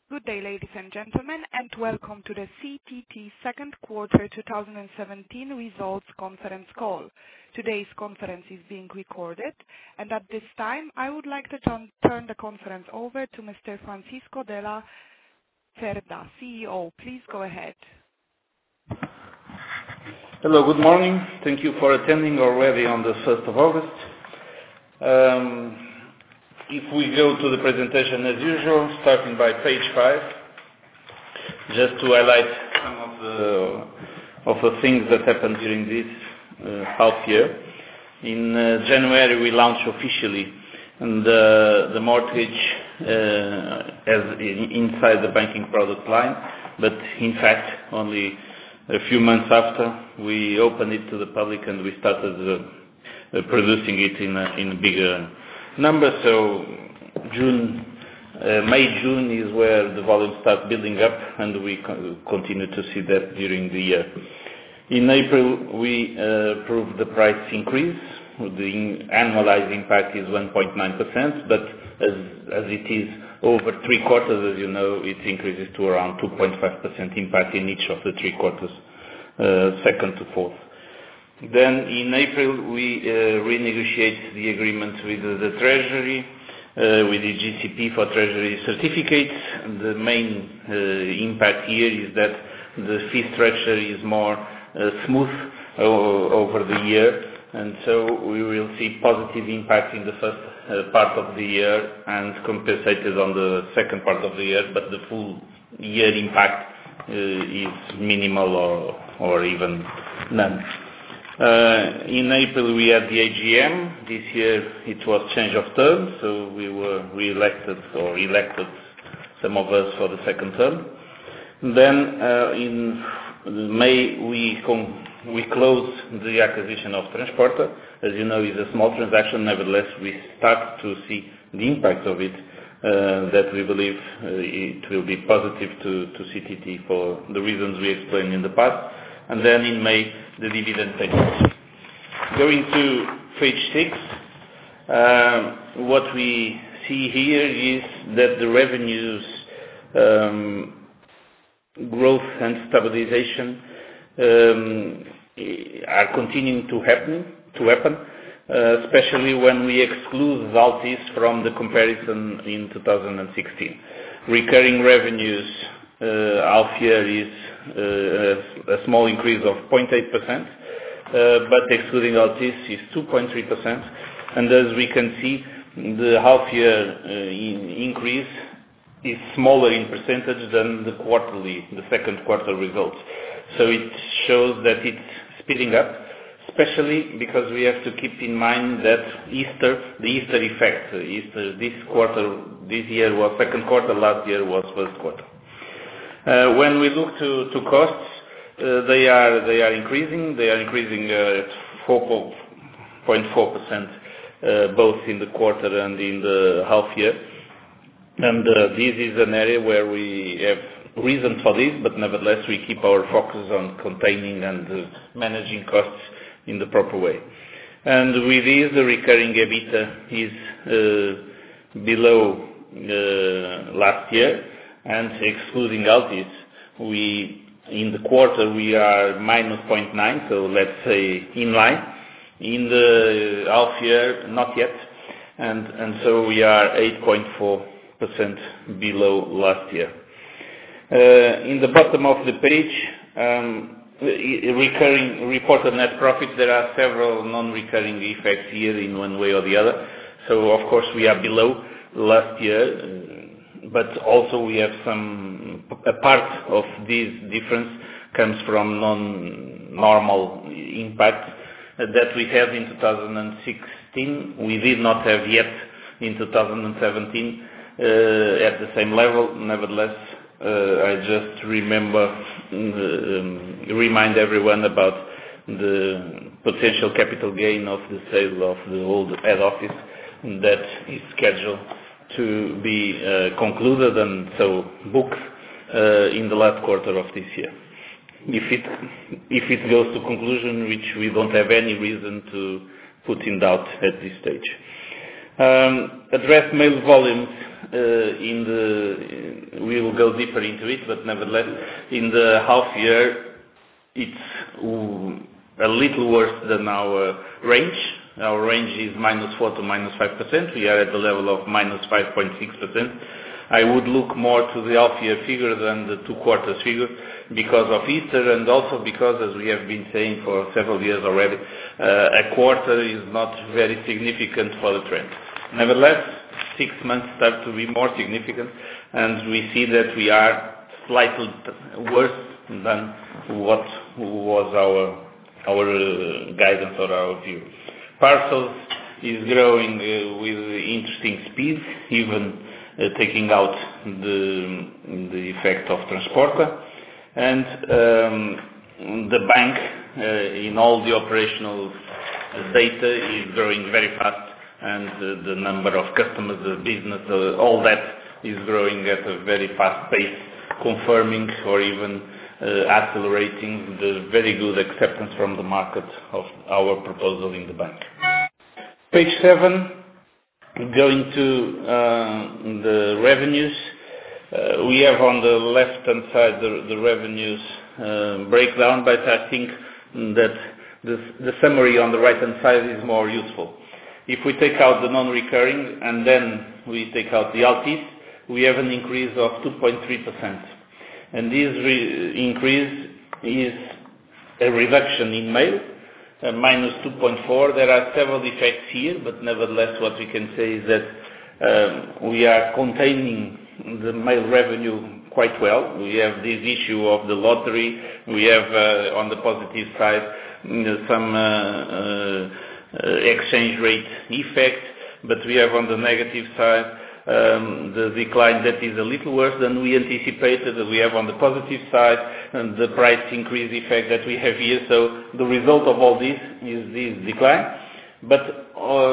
Good day, ladies and gentlemen, and welcome to the CTT second quarter 2017 results conference call. Today's conference is being recorded, and at this time I would like to turn the conference over to Mr. Francisco de la Cerda, CEO. Please go ahead. Hello, good morning. Thank you for attending already on the 1st of August. If we go to the presentation as usual, starting by page 5, just to highlight some of the things that happened during this half year. In January we launched officially the mortgage inside the banking product line, but in fact only a few months after we opened it to the public and we started producing it in a bigger number. So May, June is where the volume starts building up, and we continue to see that during the year. In April we approved the price increase. The annualized impact is 1.9%, but as it is over 3 quarters, as you know, it increases to around 2.5% impact in each of the 3 quarters, second to fourth. Then in April we renegotiate the agreement with the Treasury, with the GCP for Treasury certificates. The main impact here is that the fee structure is more smooth over the year, and so we will see positive impact in the first part of the year and compensated on the second part of the year, but the full year impact is minimal or even none. In April we had the AGM. This year it was change of term, so we were elected some of us for the second term. Then in May we closed the acquisition of Transporta. As you know, it's a small transaction. Nevertheless, we start to see the impact of it, that we believe it will be positive to CTT for the reasons we explained in the past. And then in May, the dividend payment. Going to page 6, what we see here is that the revenues growth and stabilization are continuing to happen, especially when we exclude Altis from the comparison in 2016. Recurring revenues half year is a small increase of 0.8%, but excluding Altis is 2.3%, and as we can see, the half year increase is smaller in percentage than the second quarter results. So it shows that it's speeding up, especially because we have to keep in mind that the Easter effect. This year was second quarter, last year was first quarter. When we look to costs, they are increasing. They are increasing at 4.4%, both in the quarter and in the half year. And this is an area where we have reason for this, but nevertheless we keep our focus on containing and managing costs in the proper way. And with this, the recurring EBITDA is below last year, and excluding Altis, in the quarter we are minus 0.9, so let's say in line. In the half year, not yet, and so we are 8.4% below last year. In the bottom of the page, recurring reported net profit, there are several non-recurring effects here in one way or the other. So of course we are below last year, but also we have a part of this difference comes from non-normal impact that we have in 2016. We did not have yet in 2017 at the same level. Nevertheless, I just remind everyone about the potential capital gain of the sale of the old head office that is scheduled to be concluded and so booked in the last quarter of this year. If it goes to conclusion, which we don't have any reason to put in doubt at this stage. Addressed mail volumes, we will go deeper into it, but nevertheless, in the half year, it's a little worse than our range. Our range is -4% to -5%. We are at the level of -5.6%. I would look more to the half-year figure than the 2 quarters figure because of Easter, and also because, as we have been saying for several years already, a quarter is not very significant for the trend. Nevertheless, 6 months start to be more significant, and we see that we are slightly worse than what was our guidance or our view. Parcels is growing with interesting speed, even taking out the effect of Transporta, and the bank in all the operational data is growing very fast, and the number of customers, the business, all that is growing at a very fast pace, confirming or even accelerating the very good acceptance from the market of our proposal in the bank. Page 7, going to the revenues. We have on the left-hand side the revenues breakdown, but I think that the summary on the right-hand side is more useful. If we take out the non-recurring and then we take out the Altice, we have an increase of 2.3%. And this increase is a reduction in mail, -2.4%. There are several effects here, but nevertheless what we can say is that we are containing the mail revenue quite well. We have this issue of the lottery. We have on the positive side some exchange rate effect, but we have on the negative side the decline that is a little worse than we anticipated. We have on the positive side and the price increase effect that we have here. So the result of all this is this decline, but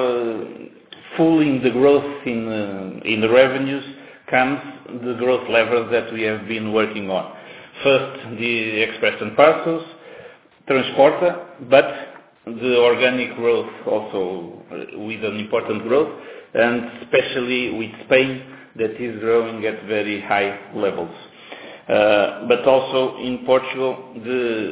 fooling the growth in the revenues comes the growth levels that we have been working on. First, the Express and Parcels, Transporta, but the organic growth also with an important growth, and especially with Spain that is growing at very high levels. But also in Portugal, the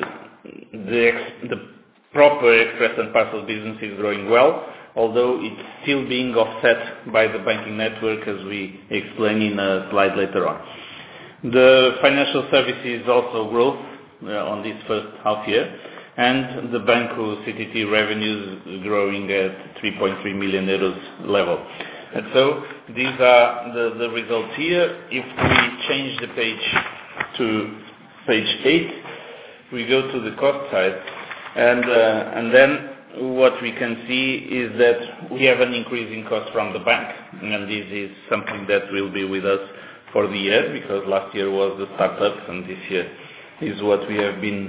proper Express and Parcels business is growing well, although it's still being offset by the banking network, as we explain in a slide later on. The financial services also growth on this first half year, and the Banco CTT revenues growing at 3.3 million euros level. And so these are the results here. If we change the page to page 8, we go to the cost side, and then what we can see is that we have an increase in cost from the bank, and this is something that will be with us for the year, because last year was the startup, and this year is what we have been.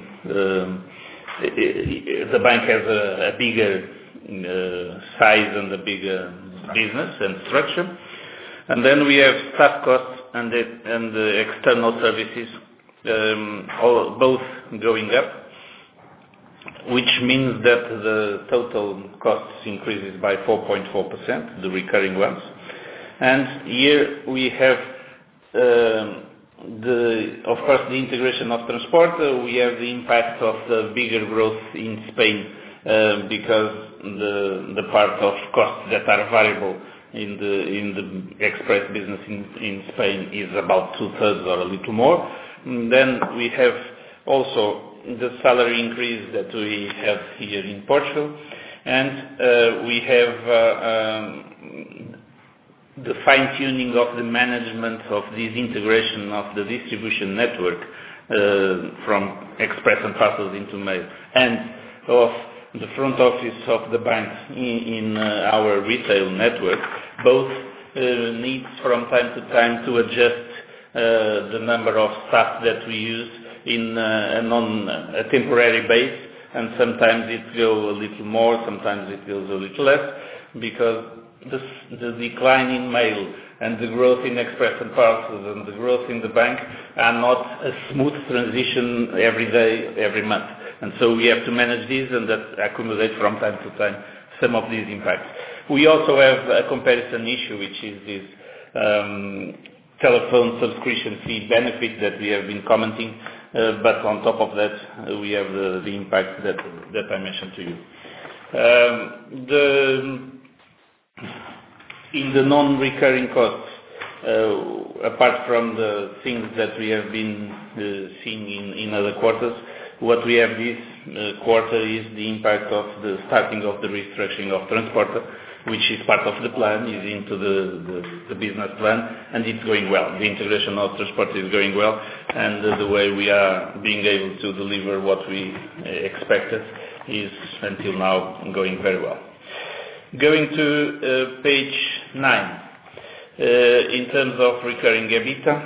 The bank has a bigger size and a bigger business and structure, and then we have staff costs and the external services, both going up, which means that the total costs increases by 4.4%, the recurring ones. And here we have of course, the integration of Transporta. We have the impact of the bigger growth in Spain, because the part of costs that are variable in the express business in Spain is about 2/3 or a little more. And then we have also the salary increase that we have here in Portugal, and we have the fine-tuning of the management of this integration of the distribution network from Express and Parcels into mail, and of the front office of the bank in our retail network. Both needs from time to time to adjust the number of staff that we use on a temporary base, and sometimes it goes a little more, sometimes it goes a little less, because the decline in mail and the growth in Express and Parcels and the growth in the bank are not a smooth transition every day, every month. And so we have to manage these, and that accumulate from time to time some of these impacts. We also have a comparison issue, which is this telephone subscription fee benefit that we have been commenting, but on top of that, we have the impact that I mentioned to you. In the non-recurring costs, apart from the things that we have been seeing in other quarters, what we have this quarter is the impact of the starting of the restructuring of Transporta, which is part of the plan, is into the business plan, and it's going well. The integration of Transporta is going well, and the way we are being able to deliver what we expected is until now going very well. Going to page 9, in terms of recurring EBITDA,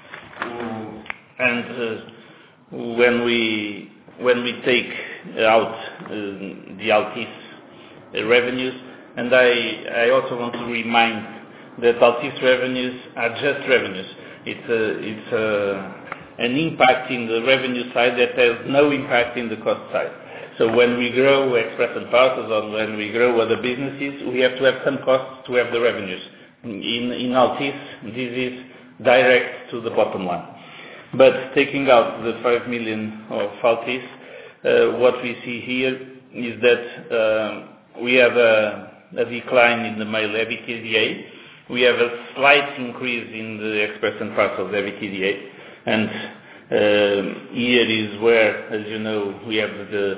and when we take out the Altice revenues, and I also want to remind that Altice revenues are just revenues. It's an impact in the revenue side that has no impact in the cost side. So when we grow Express and Parcels, or when we grow other businesses, we have to have some costs to have the revenues. In Altice, this is direct to the bottom line. But taking out the 5 million of Altice, what we see here is that we have a decline in the mail EBITDA. We have a slight increase in the Express and Parcels EBITDA, and here is where, as you know, we have the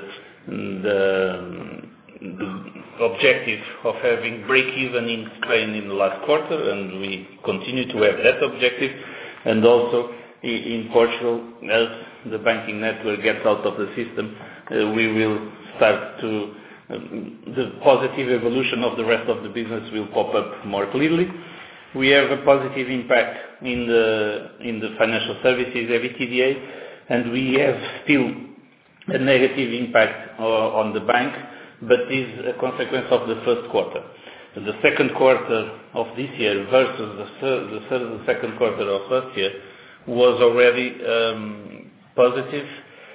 objective of having break-even in Spain in the last quarter, and we continue to have that objective. And also in Portugal, as the banking network gets out of the system, we will start to the positive evolution of the rest of the business will pop up more clearly. We have a positive impact in the financial services EBITDA, and we have still a negative impact on the bank, but is a consequence of the first quarter. The second quarter of this year versus the second quarter of last year was already positive,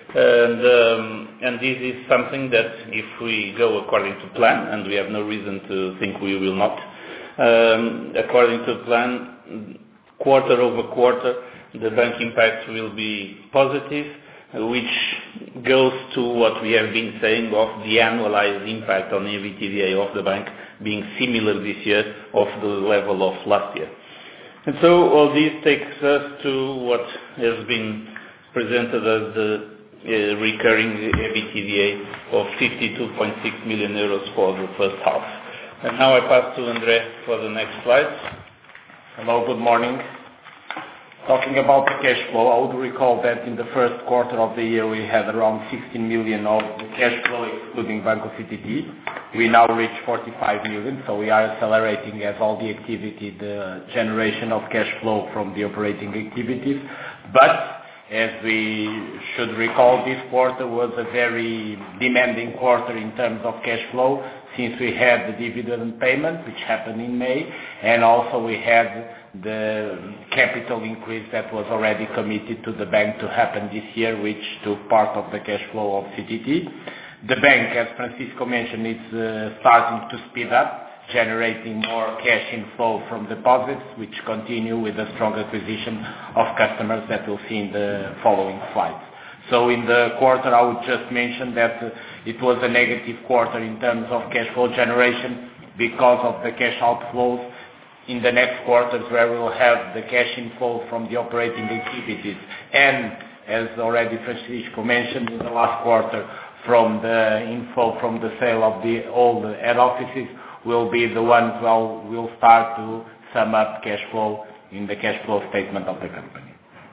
and this is something that if we go according to plan, and we have no reason to think we will not, according to plan, quarter over quarter, the bank impact will be positive, which goes to what we have been saying of the annualized impact on the EBITDA of the bank being similar this year of the level of last year. And so all this takes us to what has been presented as the recurring EBITDA of 52.6 million euros for the first half. And now I pass to André for the next slides. Hello, good morning. Talking about the cash flow, I would recall that in the first quarter of the year we had around 16 million of cash flow excluding Banco CTT. We now reach 45 million, so we are accelerating as all the activity, the generation of cash flow from the operating activities. But as we should recall, this quarter was a very demanding quarter in terms of cash flow, since we had the dividend payment, which happened in May, and also we had the capital increase that was already committed to the bank to happen this year, which took part of the cash flow of CTT. The bank, as Francisco mentioned, is starting to speed up, generating more cash inflow from deposits, which continue with a strong acquisition of customers that we'll see in the following slides. So in the quarter, I would just mention that it was a negative quarter in terms of cash flow generation because of the cash outflows. In the next quarters, where we will have the cash inflow from the operating activities, and as already Francisco mentioned, in the last quarter, from the inflow from the sale of all the head offices, will be the ones where we'll start to sum up cash flow in the cash flow statement of the company.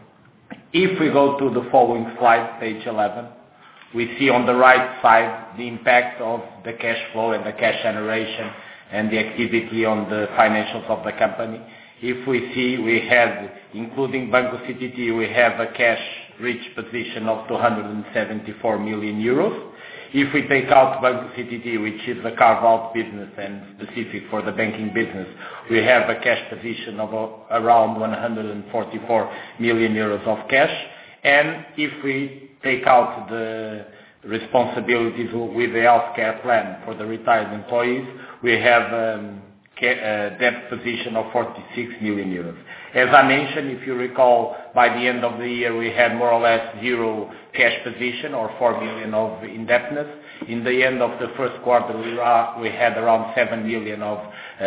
If we go to the following slide, page 11, we see on the right side the impact of the cash flow and the cash generation and the activity on the financials of the company. If we see, we had, including Banco CTT, we have a cash rich position of 274 million euros. If we take out Banco CTT, which is a carve-out business and specific for the banking business, we have a cash position of around 144 million euros of cash. And if we take out the responsibilities with the healthcare plan for the retired employees, we have debt position of 46 million euros. As I mentioned, if you recall, by the end of the year, we had more or less zero cash position or 4 million of indebtedness. In the end of the first quarter, we had around 7 million of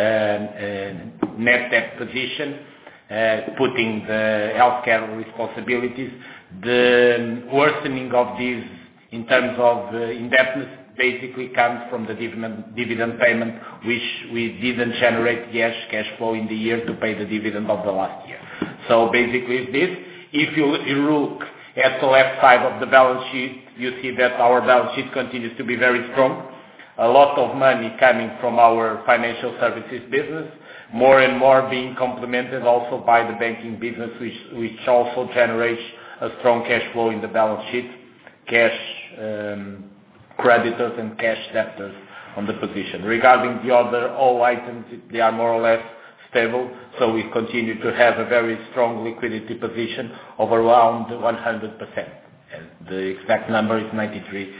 net debt position, putting the healthcare responsibilities. The worsening of these in terms of indebtedness basically comes from the dividend payment, which we didn't generate cash flow in the year to pay the dividend of the last year. So basically it's this. If you look at the left side of the balance sheet, you see that our balance sheet continues to be very strong. A lot of money coming from our financial services business, more and more being complemented also by the banking business, which also generates a strong cash flow in the balance sheet, cash creditors and cash debtors on the position. Regarding the other all items, they are more or less stable, so we continue to have a very strong liquidity position of around 100%. And the exact number is 93%.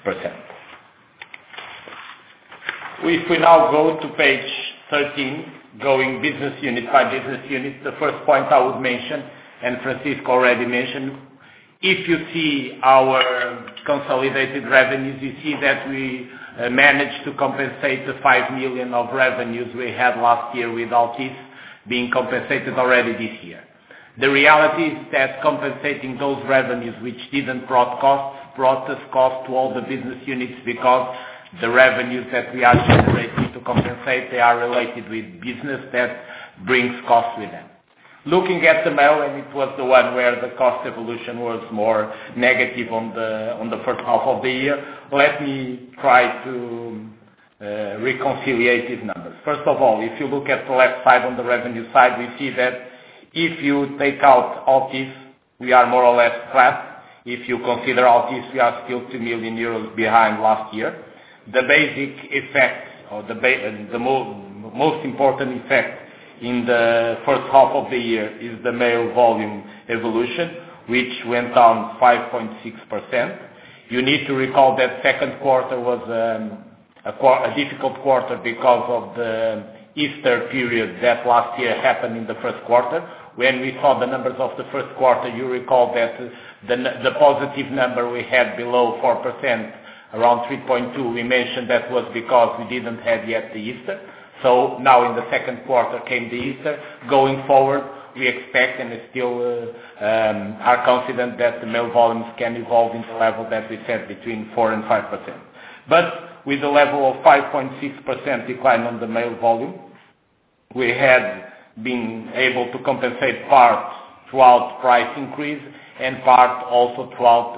If we now go to page 13, going business unit by business unit, the first point I would mention, and Francisco already mentioned, if you see our consolidated revenues, you see that we managed to compensate the 5 million of revenues we had last year with Altice being compensated already this year. The reality is that compensating those revenues which didn't brought us cost to all the business units, because the revenues that we are generating to compensate, they are related with business that brings costs with them. Looking at the mail, and it was the one where the cost evolution was more negative on the first half of the year, let me try to reconcile these numbers. First of all, if you look at the left side on the revenue side, we see that if you take out Altice, we are more or less flat. If you consider Altice, we are still 2 million euros behind last year. The basic effect, or the most important effect in the first half of the year is the mail volume evolution, which went down 5.6%. You need to recall that second quarter was a difficult quarter because of the Easter period that last year happened in the first quarter. When we saw the numbers of the first quarter, you recall that the positive number we had below 4%, around 3.2, we mentioned that was because we didn't have yet the Easter. So now in the second quarter came the Easter. Going forward, we expect and still are confident that the mail volumes can evolve in the level that we said between 4 and 5%. But with the level of 5.6% decline on the mail volume, we had been able to compensate part throughout price increase and part also throughout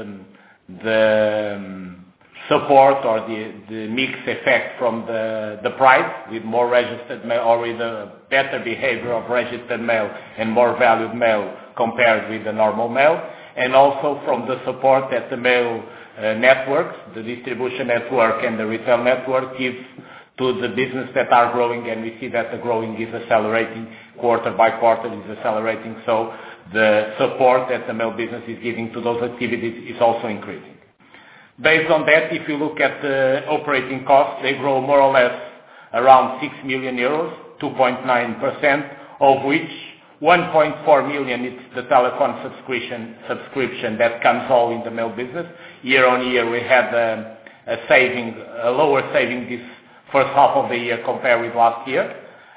the support or the mix effect from the price, with more registered mail or with a better behavior of registered mail and more valued mail compared with the normal mail, and also from the support that the mail networks, the distribution network and the retail network gives to the business that are growing, and we see that the growing is accelerating, quarter by quarter is accelerating, so the support that the mail business is giving to those activities is also increasing. Based on that, if you look at the operating costs, they grow more or less around 6 million euros, 2.9%, of which 1.4 million is the telephone subscription that comes all in the mail business. Year on year, we had a lower saving this first half of the year compared with last year.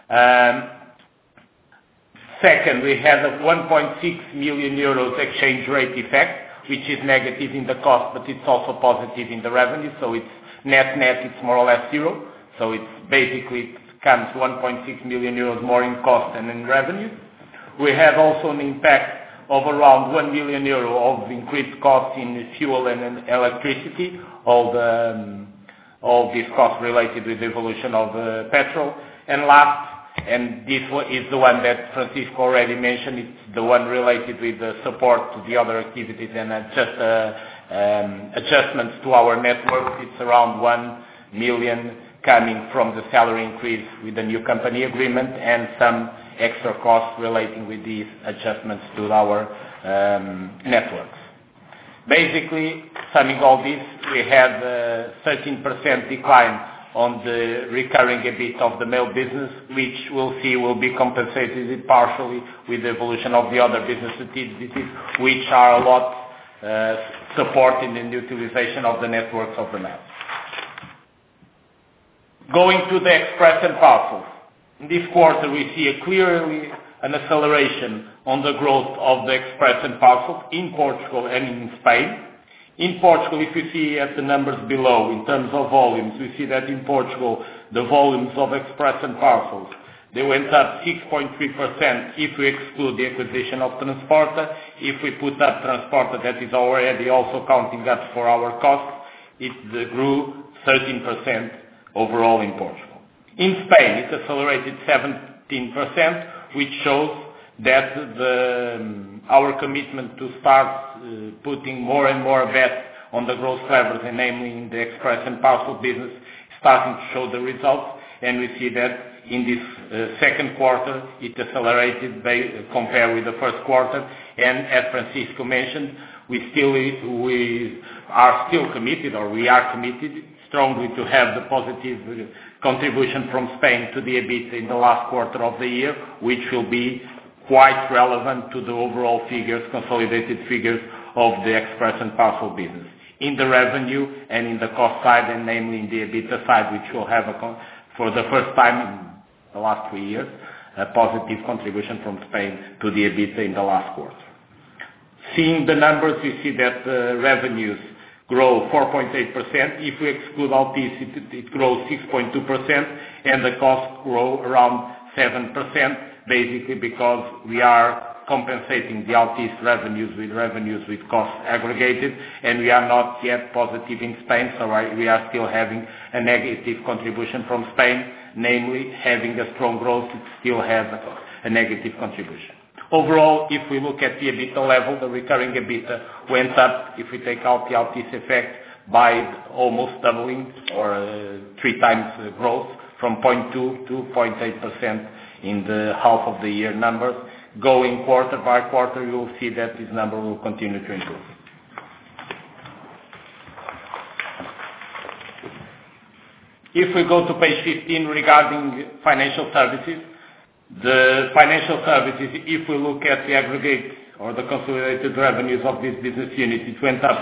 Second, we had a 1.6 million euros exchange rate effect, which is negative in the cost, but it's also positive in the revenue. So it's net, it's more or less zero. So it's basically it comes 1.6 million euros more in cost than in revenue. We have also an impact of around 1 million euro of increased costs in fuel and electricity, all these costs related with the evolution of petrol. And last, and this is the one that Francisco already mentioned, it's the one related with the support to the other activities and adjustments to our network. It's around 1 million coming from the salary increase with the new company agreement and some extra costs relating with these adjustments to our networks. Basically, summing all this, we had a 13% decline on the recurring EBIT of the mail business, which we'll see will be compensated partially with the evolution of the other business activities, which are a lot supporting in the utilization of the networks of the mail. Going to the Express and Parcels. In this quarter, we see clearly an acceleration on the growth of the Express and Parcels in Portugal and in Spain. In Portugal, if you see at the numbers below, in terms of volumes, we see that in Portugal, the volumes of Express and Parcels, they went up 6.3% if we exclude the acquisition of Transporta. If we put up Transporta, that is already also counting up for our costs, it grew 13% overall in Portugal. In Spain, it accelerated 17%, which shows that our commitment to start putting more and more bet on the growth levers, and namely in the Express and Parcel business, starting to show the results. And we see that in this second quarter, it accelerated compared with the first quarter. And as Francisco mentioned, we are still committed, or we are committed strongly to have the positive contribution from Spain to the EBIT in the last quarter of the year, which will be quite relevant to the overall figures, consolidated figures of the Express and Parcel business, in the revenue and in the cost side, and namely in the EBITDA side, which will have, for the first time in the last 3 years, a positive contribution from Spain to the EBITDA in the last quarter. Seeing the numbers, we see that revenues grow 4.8%. If we exclude Altice, it grows 6.2%, and the costs grow around 7%, basically because we are compensating the Altice revenues with costs aggregated, and we are not yet positive in Spain, so we are still having a negative contribution from Spain, namely having a strong growth, it still has a negative contribution. Overall, if we look at the EBITDA level, the recurring EBITDA went up, if we take out the Altice effect, by almost doubling, or 3 times growth, from 0.2 to 0.8% in the half of the year numbers. Going quarter by quarter, you will see that this number will continue to improve. If we go to page 15 regarding financial services, the financial services, if we look at the aggregate or the consolidated revenues of this business unit, it went up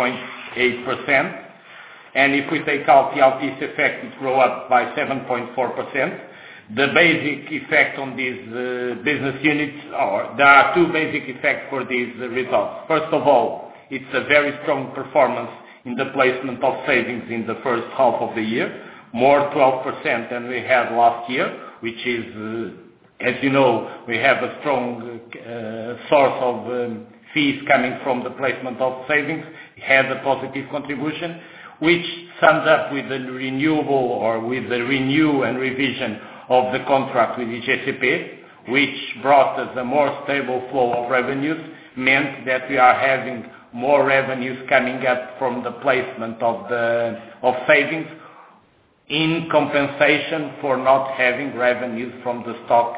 1.8%. And if we take out the Altice effect, it grew up by 7.4%. The basic effect on these business units, there are 2 basic effects for these results. First of all, it's a very strong performance in the placement of savings in the first half of the year, more 12% than we had last year, which is, as you know, we have a strong source of fees coming from the placement of savings. It had a positive contribution, which sums up with the renewable, or with the renew and revision of the contract with IGCP, which brought us a more stable flow of revenues, meant that we are having more revenues coming up from the placement of savings, in compensation for not having revenues from the stock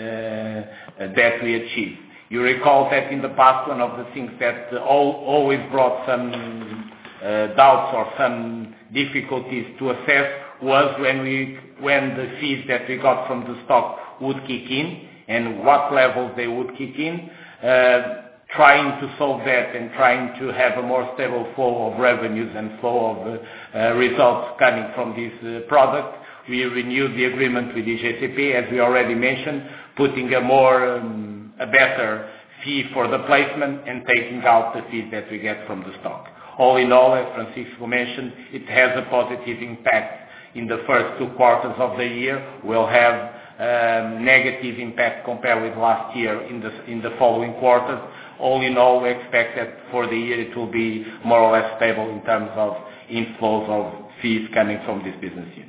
that we achieved. You recall that in the past, one of the things that always brought some doubts or some difficulties to assess was when the fees that we got from the stock would kick in, and what levels they would kick in. Trying to solve that and trying to have a more stable flow of revenues and flow of results coming from this product, we renewed the agreement with IGCP, as we already mentioned, putting a better fee for the placement and taking out the fees that we get from the stock. All in all, as Francisco mentioned, it has a positive impact in the first 2 quarters of the year. We'll have negative impact compared with last year in the following quarters. All in all, we expect that for the year it will be more or less stable in terms of inflows of fees coming from this business unit.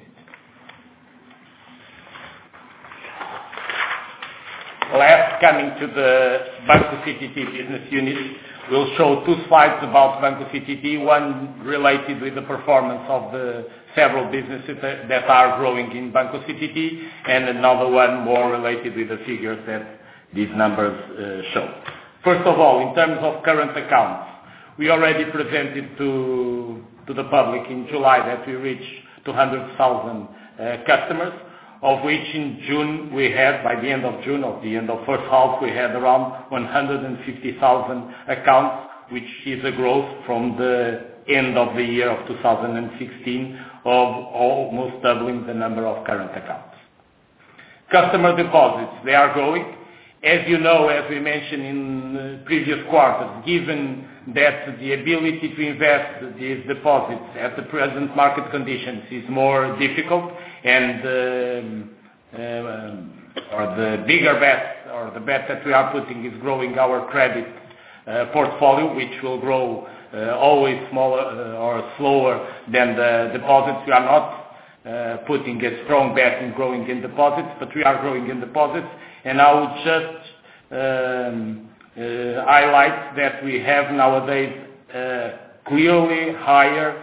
Last, coming to the Banco CTT business unit, we'll show 2 slides about Banco CTT, one related with the performance of the several businesses that are growing in Banco CTT, and another one more related with the figures that these numbers show. First of all, in terms of current accounts, We already presented to the public in July that we reached 200,000 customers, of which in June we had, by the end of June, of the end of first half, we had around 150,000 accounts, which is a growth from the end of the year of 2016 of almost doubling the number of current accounts. Customer deposits, they are growing. As you know, as we mentioned in previous quarters, given that the ability to invest these deposits at the present market conditions is more difficult, and the bigger bet, or the bet that we are putting, is growing our credit portfolio, which will grow always smaller or slower than the deposits. We are not putting a strong bet in growing in deposits, but we are growing in deposits. And I would just highlight that we have nowadays clearly higher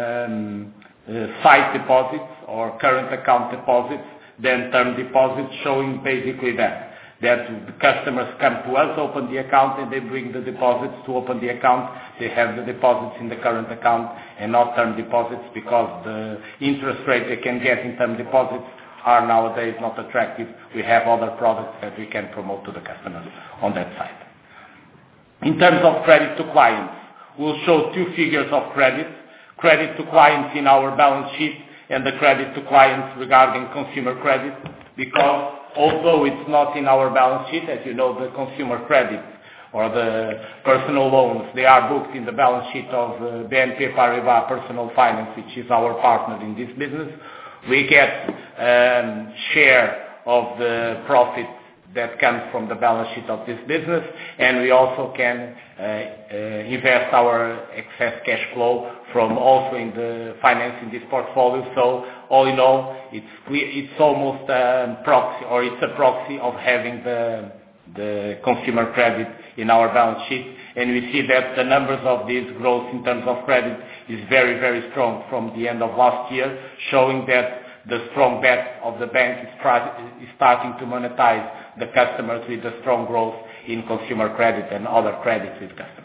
sight deposits or current account deposits than term deposits, showing basically that the customers come to us, open the account, and they bring the deposits to open the account. They have the deposits in the current account and not term deposits, because the interest rate they can get in term deposits are nowadays not attractive. We have other products that we can promote to the customers on that side. In terms of credit to clients, we'll show two figures of credit to clients in our balance sheet and the credit to clients regarding consumer credit, because although it's not in our balance sheet, as you know, the consumer credit or the personal loans, they are booked in the balance sheet of BNP Paribas Personal Finance, which is our partner in this business. We get share of the profit that comes from the balance sheet of this business, and we also can invest our excess cash flow from also in the financing this portfolio. So all in all, it's almost a proxy, or it's a proxy of having the consumer credit in our balance sheet. And we see that the numbers of this growth in terms of credit is very, very strong from the end of last year, showing that the strong bet of the bank is starting to monetize the customers with a strong growth in consumer credit and other credits with customers.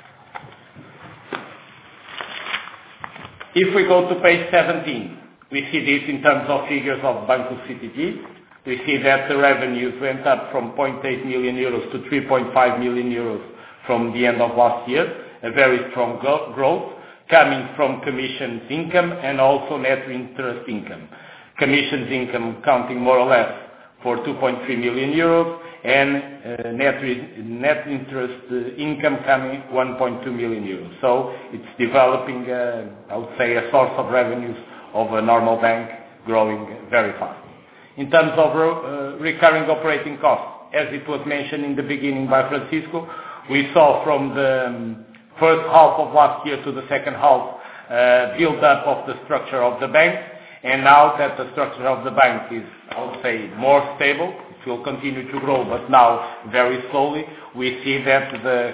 If we go to page 17, we see this in terms of figures of Banco CTT. We see that the revenues went up from 0.8 million euros to 3.5 million euros from the end of last year, a very strong growth coming from commissions income and also net interest income. Commissions income counting more or less for 2.3 million euros and net interest income coming 1.2 million euros. So it's developing, I would say, a source of revenues of a normal bank, growing very fast. In terms of recurring operating costs, as it was mentioned in the beginning by Francisco, we saw from the first half of last year to the second half build up of the structure of the bank. And now that the structure of the bank is, I would say, more stable, it will continue to grow, but now very slowly, we see that the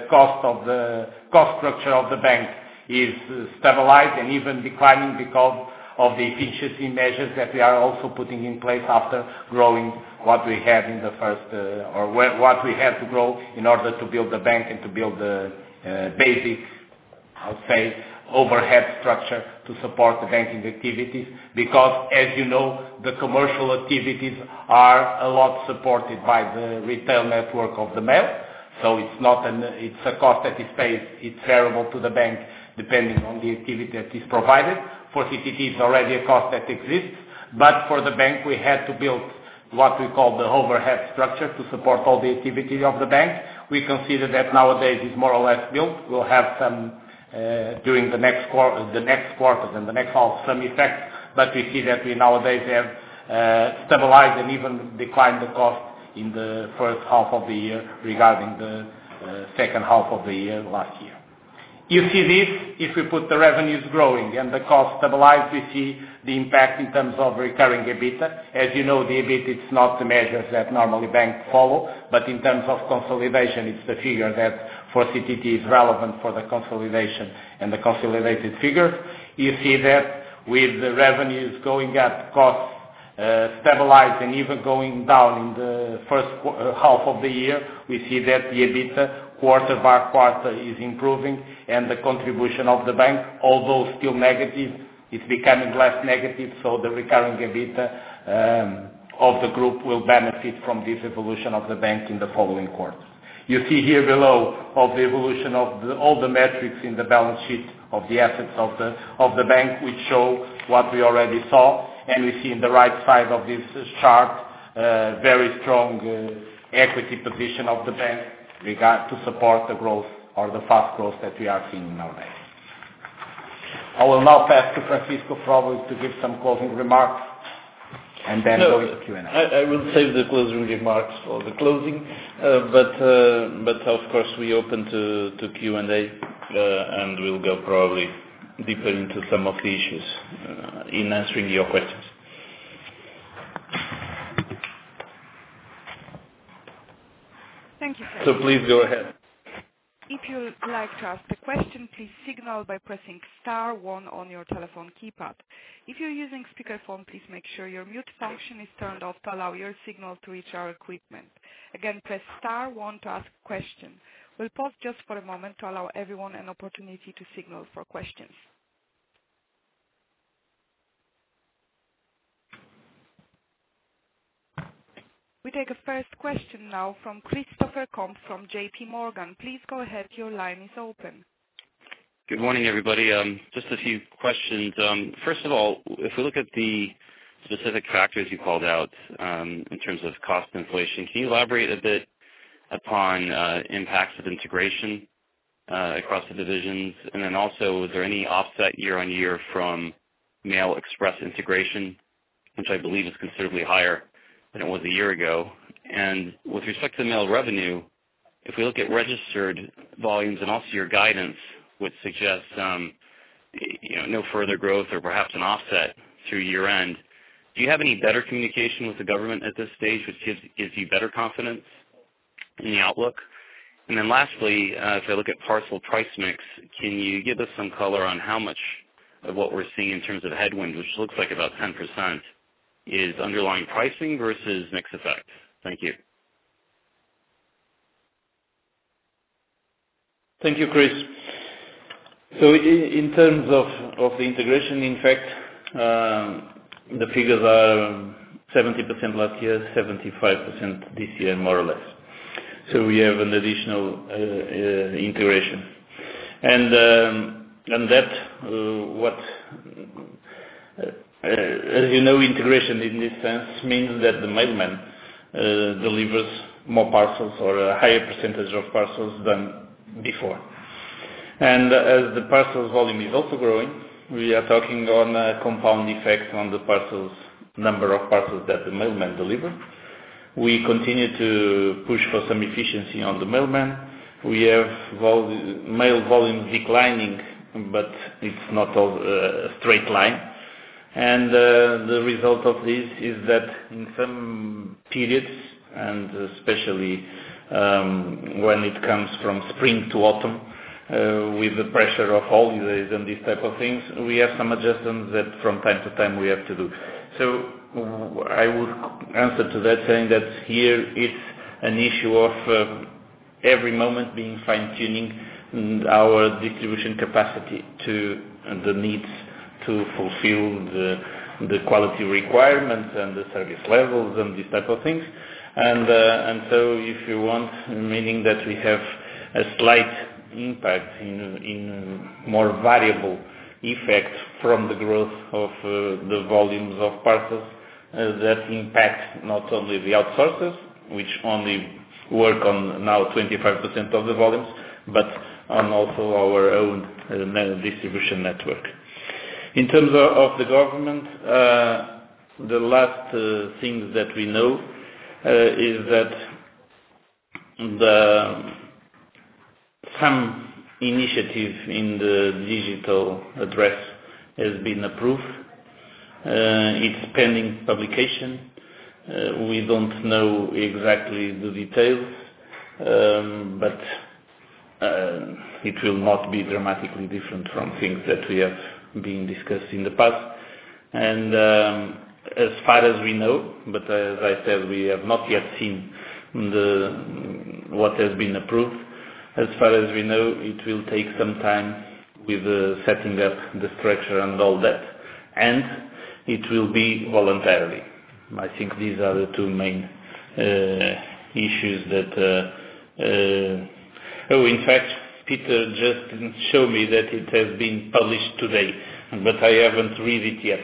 cost structure of the bank is stabilized and even declining because of the efficiency measures that we are also putting in place after growing what we had in the first, what we had to grow in order to build the bank and to build the basic, I would say, overhead structure to support the banking activities, because as you know, the commercial activities are a lot supported by the retail network of the mail. So it's a cost that is paid, it's variable to the bank depending on the activity that is provided. For CTT it's already a cost that exists, but for the bank we had to build what we call the overhead structure to support all the activity of the bank. We consider that nowadays is more or less built. We'll have some during the next quarters and the next half some effect, but we see that we nowadays have stabilized and even declined the cost in the first half of the year regarding the second half of the year last year. You see this, if we put the revenues growing and the cost stabilized, we see the impact in terms of recurring EBITDA. As you know, the EBITDA is not the measures that normally banks follow, but in terms of consolidation, it's the figure that for CTT is relevant for the consolidation and the consolidated figures. You see that with the revenues going up, costs stabilized and even going down in the first half of the year, we see that the EBITDA quarter by quarter is improving, and the contribution of the bank, although still negative, is becoming less negative, so the recurring EBITDA of the group will benefit from this evolution of the bank in the following quarters. You see here below of the evolution of all the metrics in the balance sheet of the assets of the bank, which show what we already saw, and we see in the right side of this chart very strong equity position of the bank to support the growth or the fast growth that we are seeing nowadays. I will now pass to Francisco probably to give some closing remarks and then go into Q&A. I will save the closing remarks for the closing, but of course we open to Q&A and we'll go probably deeper into some of the issues in answering your questions. Thank you, sir. So please go ahead. If you would like to ask a question, please signal by pressing star 1 on your telephone keypad. If you're using speakerphone, please make sure your mute function is turned off to allow your signal to reach our equipment. Again, press star 1 to ask a question. We'll pause just for a moment to allow everyone an opportunity to signal for questions. We take a first question now from Christopher Combe from JP Morgan. Please go ahead, your line is open. Good morning, everybody. Just a few questions. First of all, if we look at the specific factors you called out in terms of cost inflation, can you elaborate a bit upon impacts of integration across the divisions? And then also, was there any offset year-on-year from Mail Express integration, which I believe is considerably higher than it was a year ago? And with respect to the mail revenue, if we look at registered volumes and also your guidance, which suggests no further growth or perhaps an offset through year-end, do you have any better communication with the government at this stage, which gives you better confidence in the outlook? And then lastly, if I look at parcel price mix, can you give us some color on how much of what we're seeing in terms of headwind, which looks like about 10%, is underlying pricing versus mix effect? Thank you. Thank you, Chris. So in terms of the integration, in fact, the figures are 70% last year, 75% this year, more or less. So we have an additional integration. And that, as you know, integration in this sense means that the mailman delivers more parcels or a higher percentage of parcels than before. And as the parcels volume is also growing, we are talking on a compound effect on the parcels, number of parcels that the mailman deliver. We continue to push for some efficiency on the mailman. We have mail volumes declining, but it's not all a straight line. And the result of this is that in some periods, and especially when it comes from spring to autumn, with the pressure of holidays and these type of things, we have some adjustments that from time to time we have to do. So I would answer to that saying that here it's an issue of every moment being fine-tuning our distribution capacity to the needs to fulfill the quality requirements and the service levels and these type of things. And so if you want, meaning that we have a slight impact in more variable effect from the growth of the volumes of parcels that impact not only the outsourcers, which only work on now 25% of the volumes, but on also our own distribution network. In terms of the government, the last things that we know is that some initiative in the digital address has been approved. It's pending publication. We don't know exactly the details, but it will not be dramatically different from things that we have been discussed in the past. And as far as we know, but as I said, we have not yet seen what has been approved. As far as we know, it will take some time with setting up the structure and all that, and it will be voluntarily. I think these are the two main issues that... in fact, Peter just showed me that it has been published today, but I haven't read it yet.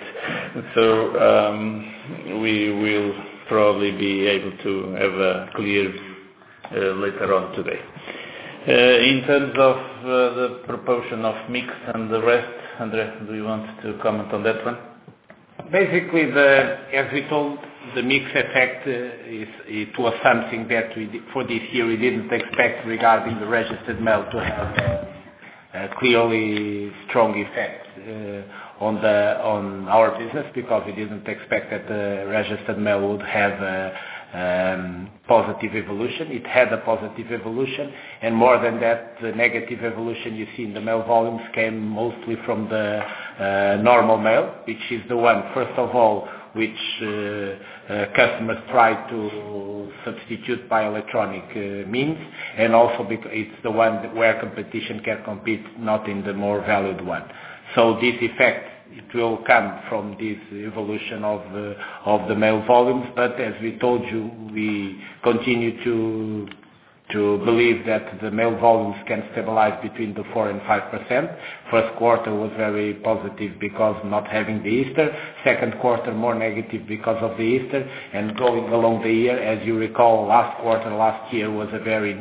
So we will probably be able to have a clear view later on today. In terms of the proportion of mix and the rest, André, do you want to comment on that one? Basically, as we told, the mix effect it was something that for this year we didn't expect regarding the registered mail to have a clearly strong effect on our business, because we didn't expect that the registered mail would have positive evolution. It had a positive evolution, and more than that, the negative evolution you see in the mail volumes came mostly from the normal mail, which is the one, first of all, which customers try to substitute by electronic means, and also because it's the one where competition can compete, not in the more valued one. So this effect, it will come from this evolution of the mail volumes, but as we told you, we continue to believe that the mail volumes can stabilize between the 4 and 5%. First quarter was very positive because not having the Easter. Second quarter more negative because of the Easter. And going along the year, as you recall, last year was a very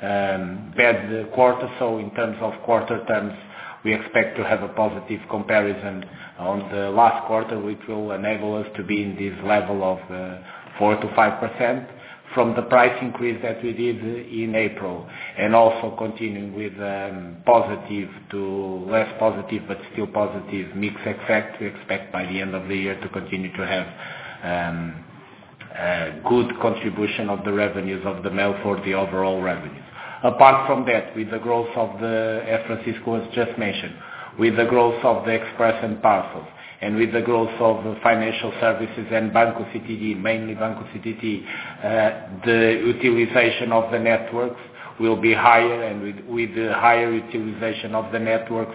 bad quarter. So in terms of quarter terms, we expect to have a positive comparison on the last quarter, which will enable us to be in this level of 4 to 5%. From the price increase that we did in April, and also continuing with positive to less positive but still positive mix effect, we expect by the end of the year to continue to have a good contribution of the revenues of the mail for the overall revenues. Apart from that, with the growth of the, as Francisco has just mentioned, with the growth of the express and parcels, and with the growth of financial services and Banco CTT, mainly Banco CTT, the utilization of the networks will be higher, and with the higher utilization of the networks,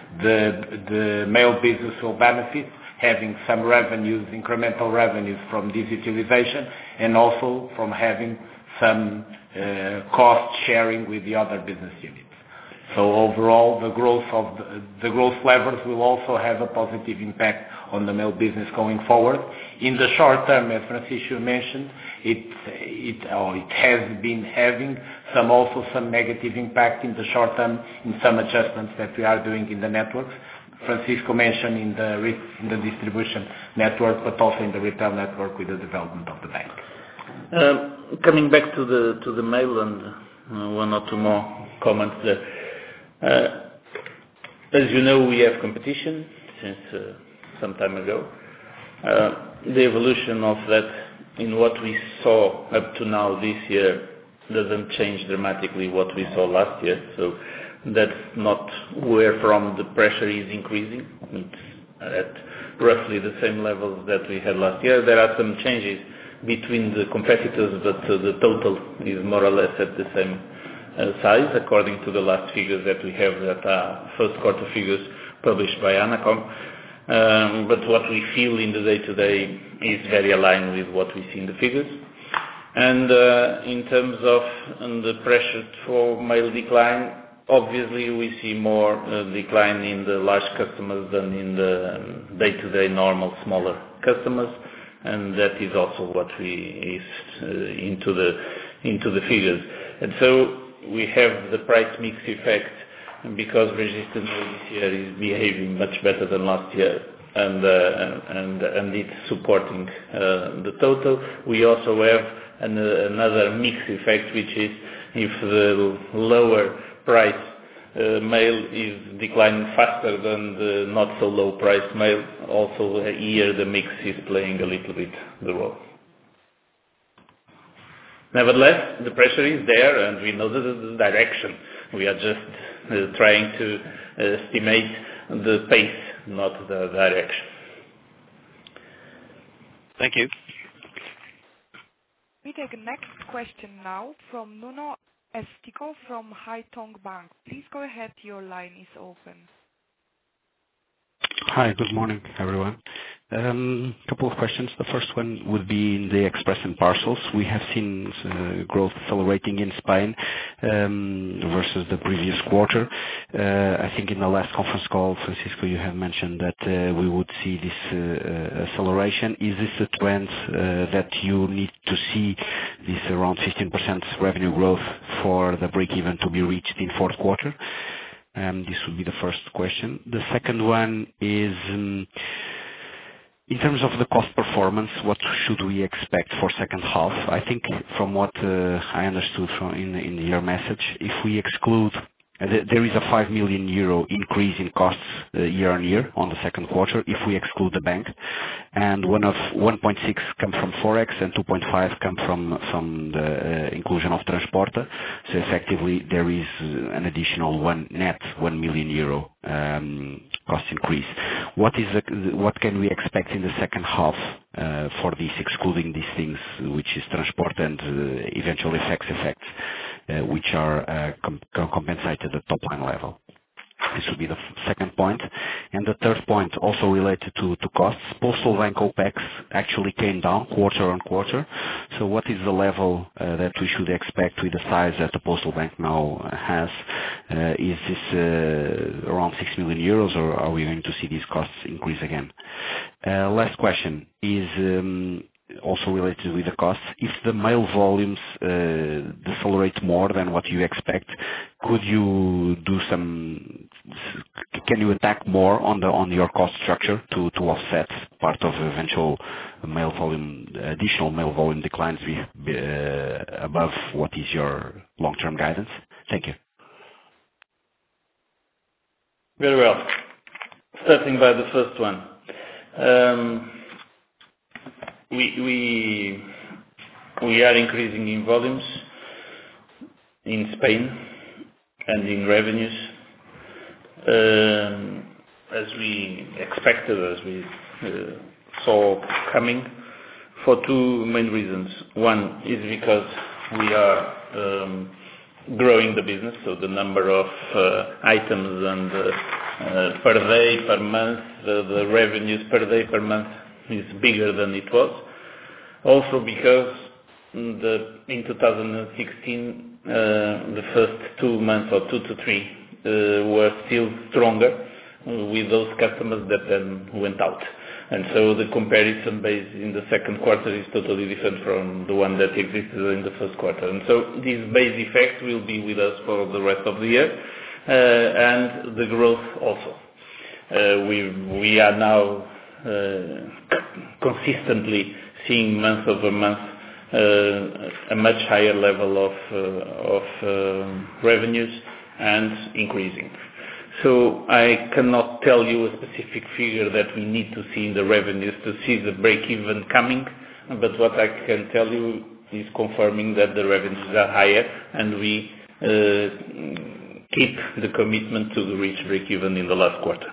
the mail business will benefit, having some revenues, incremental revenues from this utilization, and also from having some cost sharing with the other business units. So overall, the growth levers will also have a positive impact on the mail business going forward. In the short term, as Francisco mentioned, it has been having some negative impact in the short term in some adjustments that we are doing in the networks. Francisco mentioned in the distribution network, but also in the retail network with the development of the bank. Coming back to the mail and one or two more comments there. As you know, we have competition since some time ago. The evolution of that in what we saw up to now this year doesn't change dramatically what we saw last year. So that's not where from the pressure is increasing. It's at roughly the same levels that we had last year. There are some changes between the competitors, but the total is more or less at the same size, according to the last figures that we have, that are first quarter figures published by Anacom. But what we feel in the day-to-day is very aligned with what we see in the figures. And in terms of the pressure for mail decline, obviously we see more decline in the large customers than in the day-to-day normal smaller customers, and that is also what we is into the figures. And so we have the price mix effect, because registered mail this year is behaving much better than last year, and it's supporting the total. We also have another mix effect, which is if the lower price mail is declining faster than the not so low price mail, also here the mix is playing a little bit the role. Nevertheless, the pressure is there, and we know the direction. We are just trying to estimate the pace, not the direction. Thank you. We take the next question now from Nuno Estico from Haitong Bank. Please go ahead. Your line is open. Hi, good morning, everyone. Couple of questions. The first one would be in the Express and Parcels. We have seen growth accelerating in Spain versus the previous quarter. I think in the last conference call, Francisco, you have mentioned that we would see this acceleration. Is this a trend that you need to see this around 15% revenue growth for the break-even to be reached in fourth quarter? This would be the first question. The second one is, in terms of the cost performance, what should we expect for second half? I think from what I understood in your message, if we exclude, there is a 5 million euro increase in costs year-on-year on the second quarter if we exclude the bank, and 1.6 come from Forex and 2.5 come from the inclusion of Transporta. So effectively, there is an additional 1 million euro cost increase. What can we expect in the second half for this, excluding these things, which is Transporta and eventual effects, which are compensated at top line level? This would be the second point. And the third point, also related to costs. Postal Bank OpEx actually came down quarter-on-quarter. So what is the level that we should expect with the size that the Postal Bank now has? Is this around 6 million euros, or are we going to see these costs increase again? Last question is also related with the costs. If the mail volumes decelerate more than what you expect, can you attack more on your cost structure to offset part of eventual additional mail volume declines above what is your long-term guidance? Thank you. Very well. Starting by the first one. We are increasing in volumes in Spain and in revenues, as we expected, as we saw coming, for two main reasons. One is because we are growing the business, so the number of items and per day, per month, the revenues per day, per month is bigger than it was. Also because in 2016, the first 2 months or 2 to 3 were still stronger with those customers that then went out. And so the comparison base in the second quarter is totally different from the one that existed in the first quarter. And so this base effect will be with us for the rest of the year, and the growth also. We are now consistently seeing month over month a much higher level of revenues and increasing. So I cannot tell you a specific figure that we need to see in the revenues to see the break-even coming, but what I can tell you is confirming that the revenues are higher, and we keep the commitment to reach break-even in the last quarter.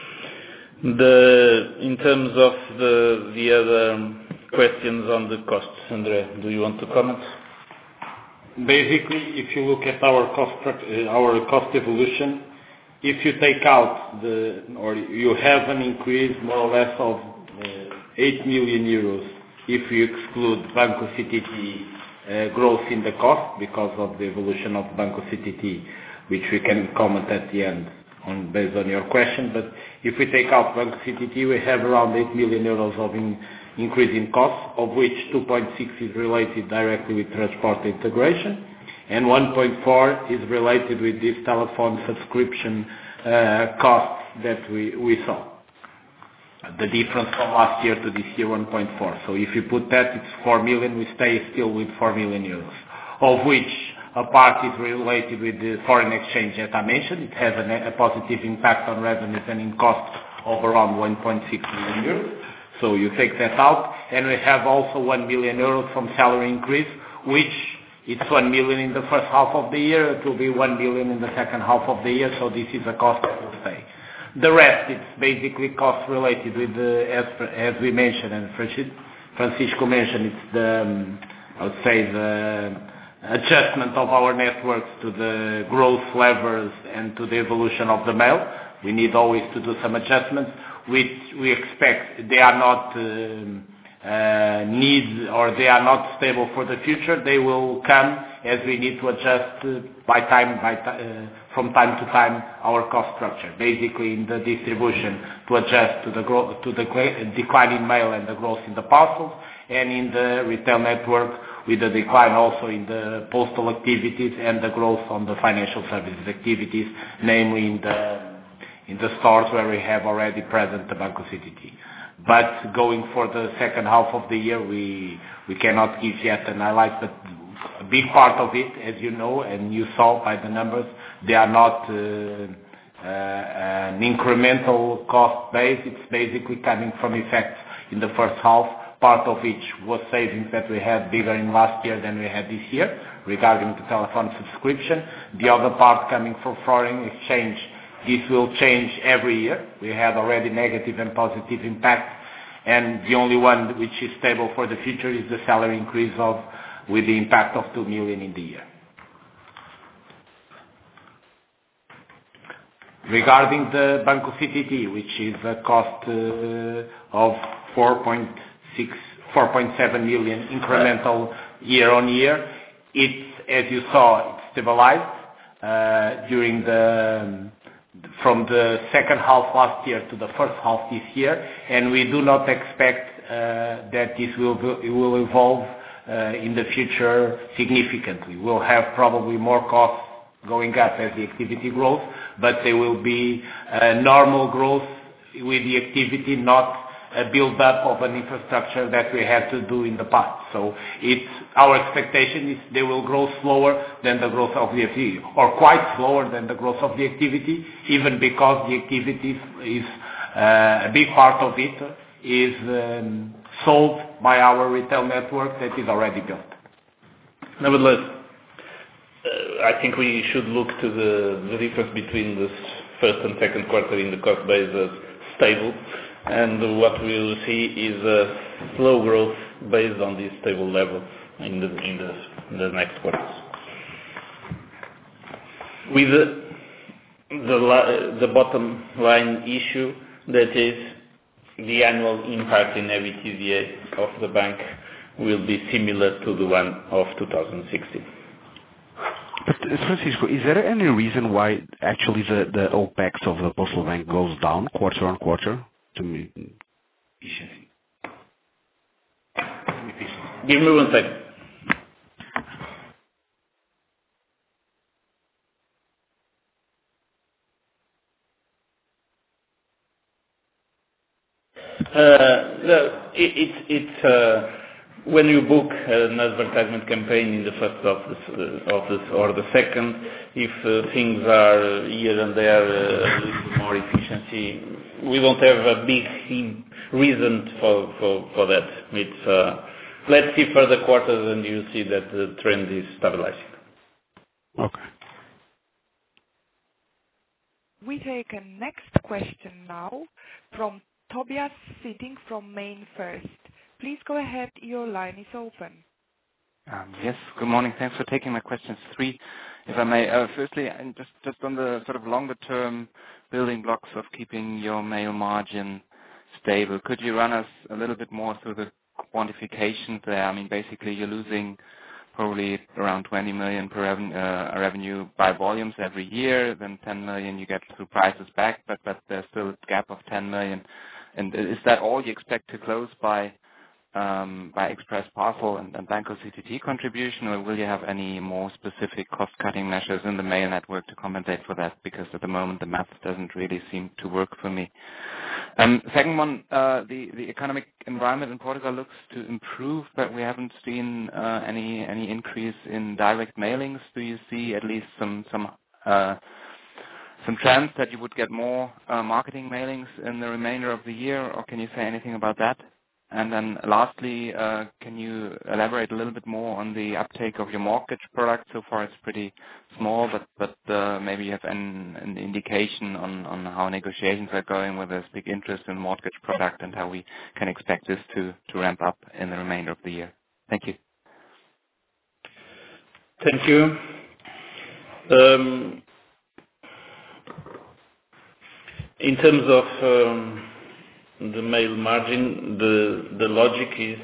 In terms of the other questions on the costs, André, do you want to comment? Basically, if you look at our cost evolution, if you take out you have an increase more or less of 8 million euros if you exclude Banco CTT growth in the cost because of the evolution of Banco CTT, which we can comment at the end based on your question. But if we take out Banco CTT, we have around 8 million euros of increase in costs, of which 2.6 is related directly with Transporta integration, and 1.4 is related with this telephone subscription costs that we saw. The difference from last year to this year, 1.4. So if you put that, it's 4 million. We stay still with 4 million euros, of which a part is related with the foreign exchange that I mentioned. It has a positive impact on revenues and in costs of around 1.6 million euros. So you take that out, and we have also 1 million euros from salary increase, which it's 1 million in the first half of the year. It will be 1 million in the second half of the year. So this is a cost that will stay. The rest, it's basically cost related with as we mentioned, and Francisco mentioned, it's I would say adjustment of our networks to the growth levers and to the evolution of the mail. We need always to do some adjustments, which we expect they are not needs or they are not stable for the future. They will come as we need to adjust from time to time our cost structure. Basically in the distribution to adjust to the decline in mail and the growth in the parcels, and in the retail network with the decline also in the postal activities and the growth on the financial services activities, namely in the stores where we have already present the Banco CTT. But going for the second half of the year, we cannot give yet an highlight, but a big part of it, as you know, and you saw by the numbers, they are not an incremental cost base. It's basically coming from effects in the first half, part of which was savings that we had bigger in last year than we had this year regarding the telephone subscription. The other part coming from foreign exchange. This will change every year. We had already negative and positive impact, and the only one which is stable for the future is the salary increase with the impact of 2 million in the year. Regarding the Banco CTT, which is a cost of 4.7 million incremental year on year, it's, as you saw, it's stabilized from the second half last year to the first half this year, and we do not expect that this will evolve in the future significantly. We'll have probably more costs going up as the activity grows, but there will be normal growth with the activity, not a build-up of an infrastructure that we had to do in the past. So our expectation is they will grow slower than the growth of the activity, or quite slower than the growth of the activity, even because the activity is a big part of it is sold by our retail network that is already built. Nevertheless, I think we should look to the difference between the first and second quarter in the cost base as stable, and what we will see is a slow growth based on this stable level in the next quarters. With the bottom line issue, that is the annual impact in EBITDA of the bank will be similar to the one of 2016. But Francisco, is there any reason why actually the OPEX of the postal bank goes down quarter on quarter? To me, give me 1 second. It's when you book an advertisement campaign in the first of this or the second, if things are here and there a little more efficiency, we won't have a big reason for that. It's let's see further quarters and you'll see that the trend is stabilizing. Okay. We take a next question now from Tobias Sitting from MainFirst. Please go ahead, your line is open. Yes, good morning. Thanks for taking my questions. 3, if I may. Firstly, just on the sort of longer term building blocks of keeping your mail margin stable, could you run us a little bit more through the quantifications there? I mean, basically you're losing probably around 20 million per revenue by volumes every year, then 10 million you get through prices back, but there's still a gap of 10 million. And is that all you expect to close by Express Parcel and Banco CTT contribution, or will you have any more specific cost-cutting measures in the mail network to compensate for that? Because at the moment the math doesn't really seem to work for me. Second one, the economic environment in Portugal looks to improve, but we haven't seen any increase in direct mailings. Do you see at least some trends that you would get more marketing mailings in the remainder of the year, or can you say anything about that? And then lastly, can you elaborate a little bit more on the uptake of your mortgage product? So far it's pretty small, but maybe you have an indication on how negotiations are going, whether there's big interest in mortgage product and how we can expect this to ramp up in the remainder of the year. Thank you. Thank you. In terms of the mail margin, the logic is,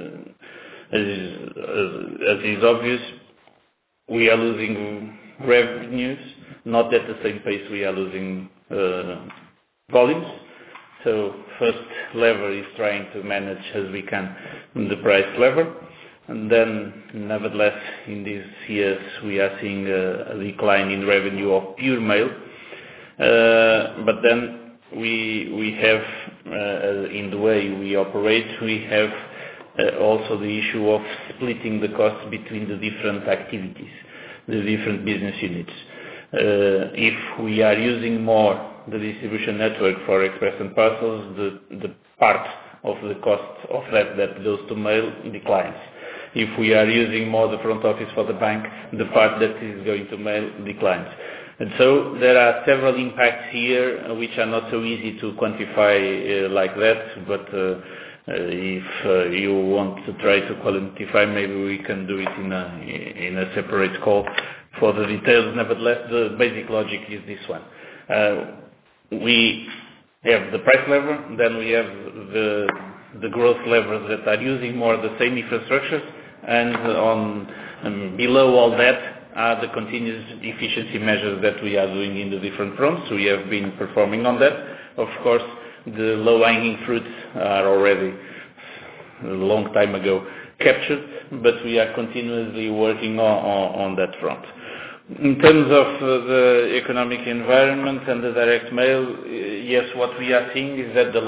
as is obvious, we are losing revenues, not at the same pace we are losing volumes. So first lever is trying to manage as we can the price lever. And then, nevertheless, in these years, we are seeing a decline in revenue of pure mail. But then we have, in the way we operate, we have also the issue of splitting the costs between the different activities, the different business units. If we are using more the distribution network for express and parcels, the part of the cost of that goes to mail declines. If we are using more the front office for the bank, the part that is going to mail declines. And so there are several impacts here which are not so easy to quantify like that, but if you want to try to quantify, maybe we can do it in a separate call for the details. Nevertheless, the basic logic is this one. We have the price lever, then we have the growth levers that are using more the same infrastructures, and below all that are the continuous efficiency measures that we are doing in the different fronts. We have been performing on that. Of course, the low-hanging fruits are already a long time ago captured, but we are continuously working on that front. In terms of the economic environment and the direct mail, yes, what we are seeing is that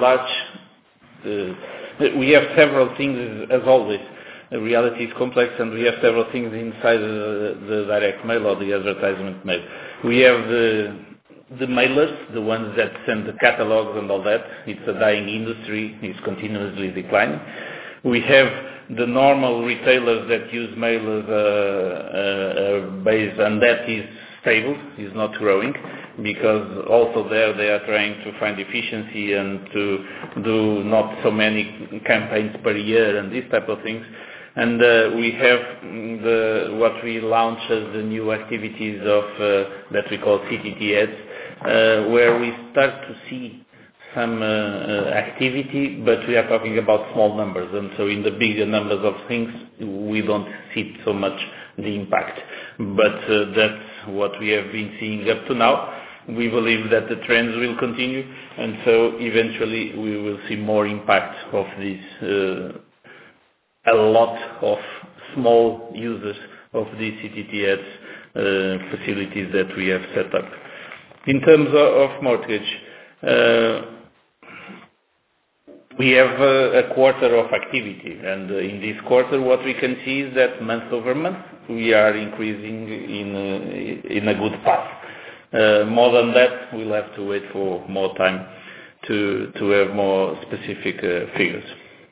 we have several things, as always. The reality is complex, and we have several things inside the direct mail or the advertisement mail. We have the mailers, the ones that send the catalogs and all that. It's a dying industry. It's continuously declining. We have the normal retailers that use mail as a base, and that is stable, is not growing, because also there they are trying to find efficiency and to do not so many campaigns per year and these type of things. And we have what we launch as the new activities of that we call CTT ads, where we start to see some activity, but we are talking about small numbers, and so in the bigger numbers of things we don't see so much the impact. But that's what we have been seeing up to now. We believe that the trends will continue, and so eventually we will see more impact of this. A lot of small users of the CTT ads facilities that we have set up. In terms of mortgage, we have a quarter of activity, and in this quarter what we can see is that month over month we are increasing in a good path. More than that, we'll have to wait for more time to have more specific figures.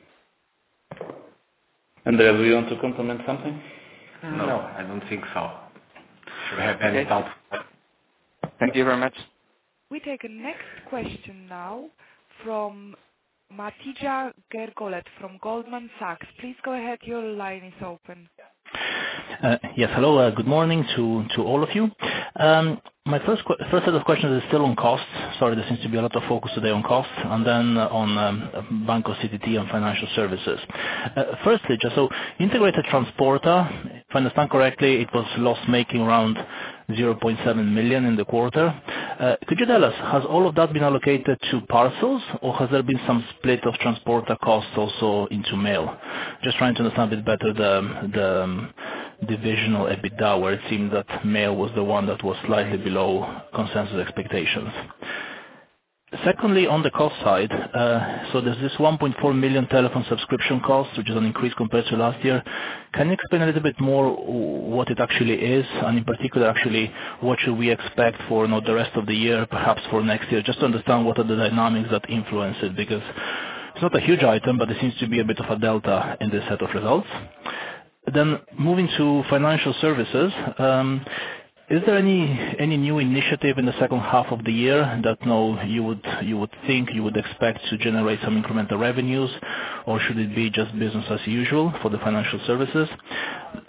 Andrea, do you want to complement something? No, I don't think so. Should we have any doubt? Thank you very much. We take a next question now from Matija Gergolet from Goldman Sachs. Please go ahead, your line is open. Yes, hello, good morning to all of you. My first set of questions is still on costs. Sorry, there seems to be a lot of focus today on costs, and then on Banco CTT and financial services. Firstly, just so integrated transporter, if I understand correctly, it was loss-making around 0.7 million in the quarter. Could you tell us, has all of that been allocated to parcels, or has there been some split of transporter costs also into mail? Just trying to understand a bit better the divisional EBITDA, where it seemed that mail was the one that was slightly below consensus expectations. Secondly, on the cost side, so there's this 1.4 million telephone subscription cost, which is an increase compared to last year. Can you explain a little bit more what it actually is, and in particular, actually, what should we expect for the rest of the year, perhaps for next year, just to understand what are the dynamics that influence it, because it's not a huge item, but there seems to be a bit of a delta in this set of results. Then moving to financial services, is there any new initiative in the second half of the year that you would expect to generate some incremental revenues, or should it be just business as usual for the financial services?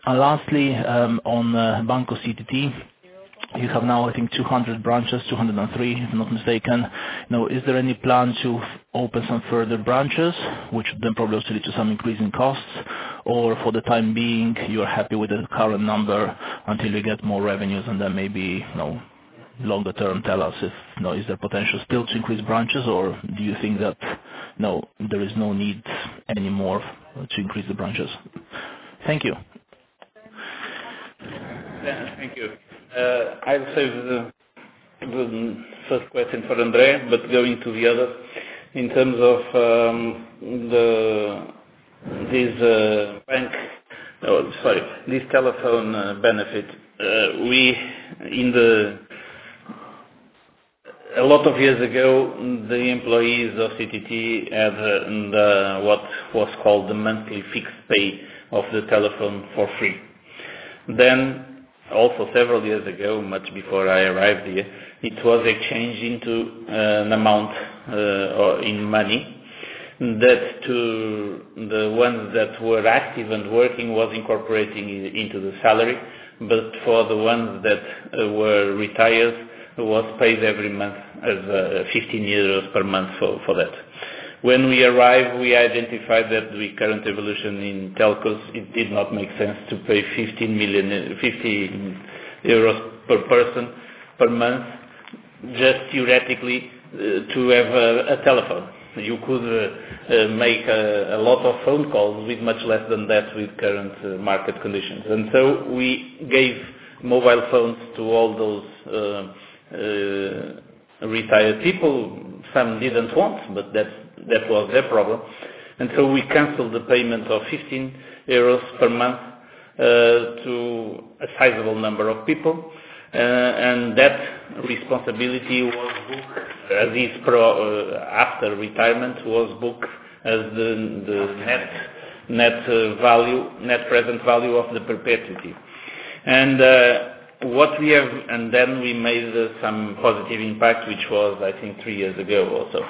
Lastly, on Banco CTT, you have now, I think, 200 branches, 203, if I'm not mistaken. Now, is there any plan to open some further branches, which then probably also lead to some increase in costs? Or for the time being, you're happy with the current number until you get more revenues, and then maybe, longer term, tell us if, is there potential still to increase branches, or do you think that, there is no need anymore to increase the branches? Thank you. Yeah, thank you. I'll save the first question for André, but going to the other, in terms of this telephone benefit, a lot of years ago, the employees of CTT had what was called the monthly fixed pay of the telephone for free. Then, also several years ago, much before I arrived here, it was exchanged into an amount in money that to the ones that were active and working was incorporating into the salary, but for the ones that were retired was paid every month as 15 euros per month for that. When we arrived, we identified that the current evolution in telcos, it did not make sense to pay 50 euros per person per month, just theoretically to have a telephone. You could make a lot of phone calls with much less than that with current market conditions. And so we gave mobile phones to all those retired people. Some didn't want, but that was their problem. And so we cancelled the payment of 15 euros per month to a sizable number of people. And that responsibility was booked after retirement was booked as the net present value of the perpetuity. And and then we made some positive impact, which was, I think, 3 years ago also,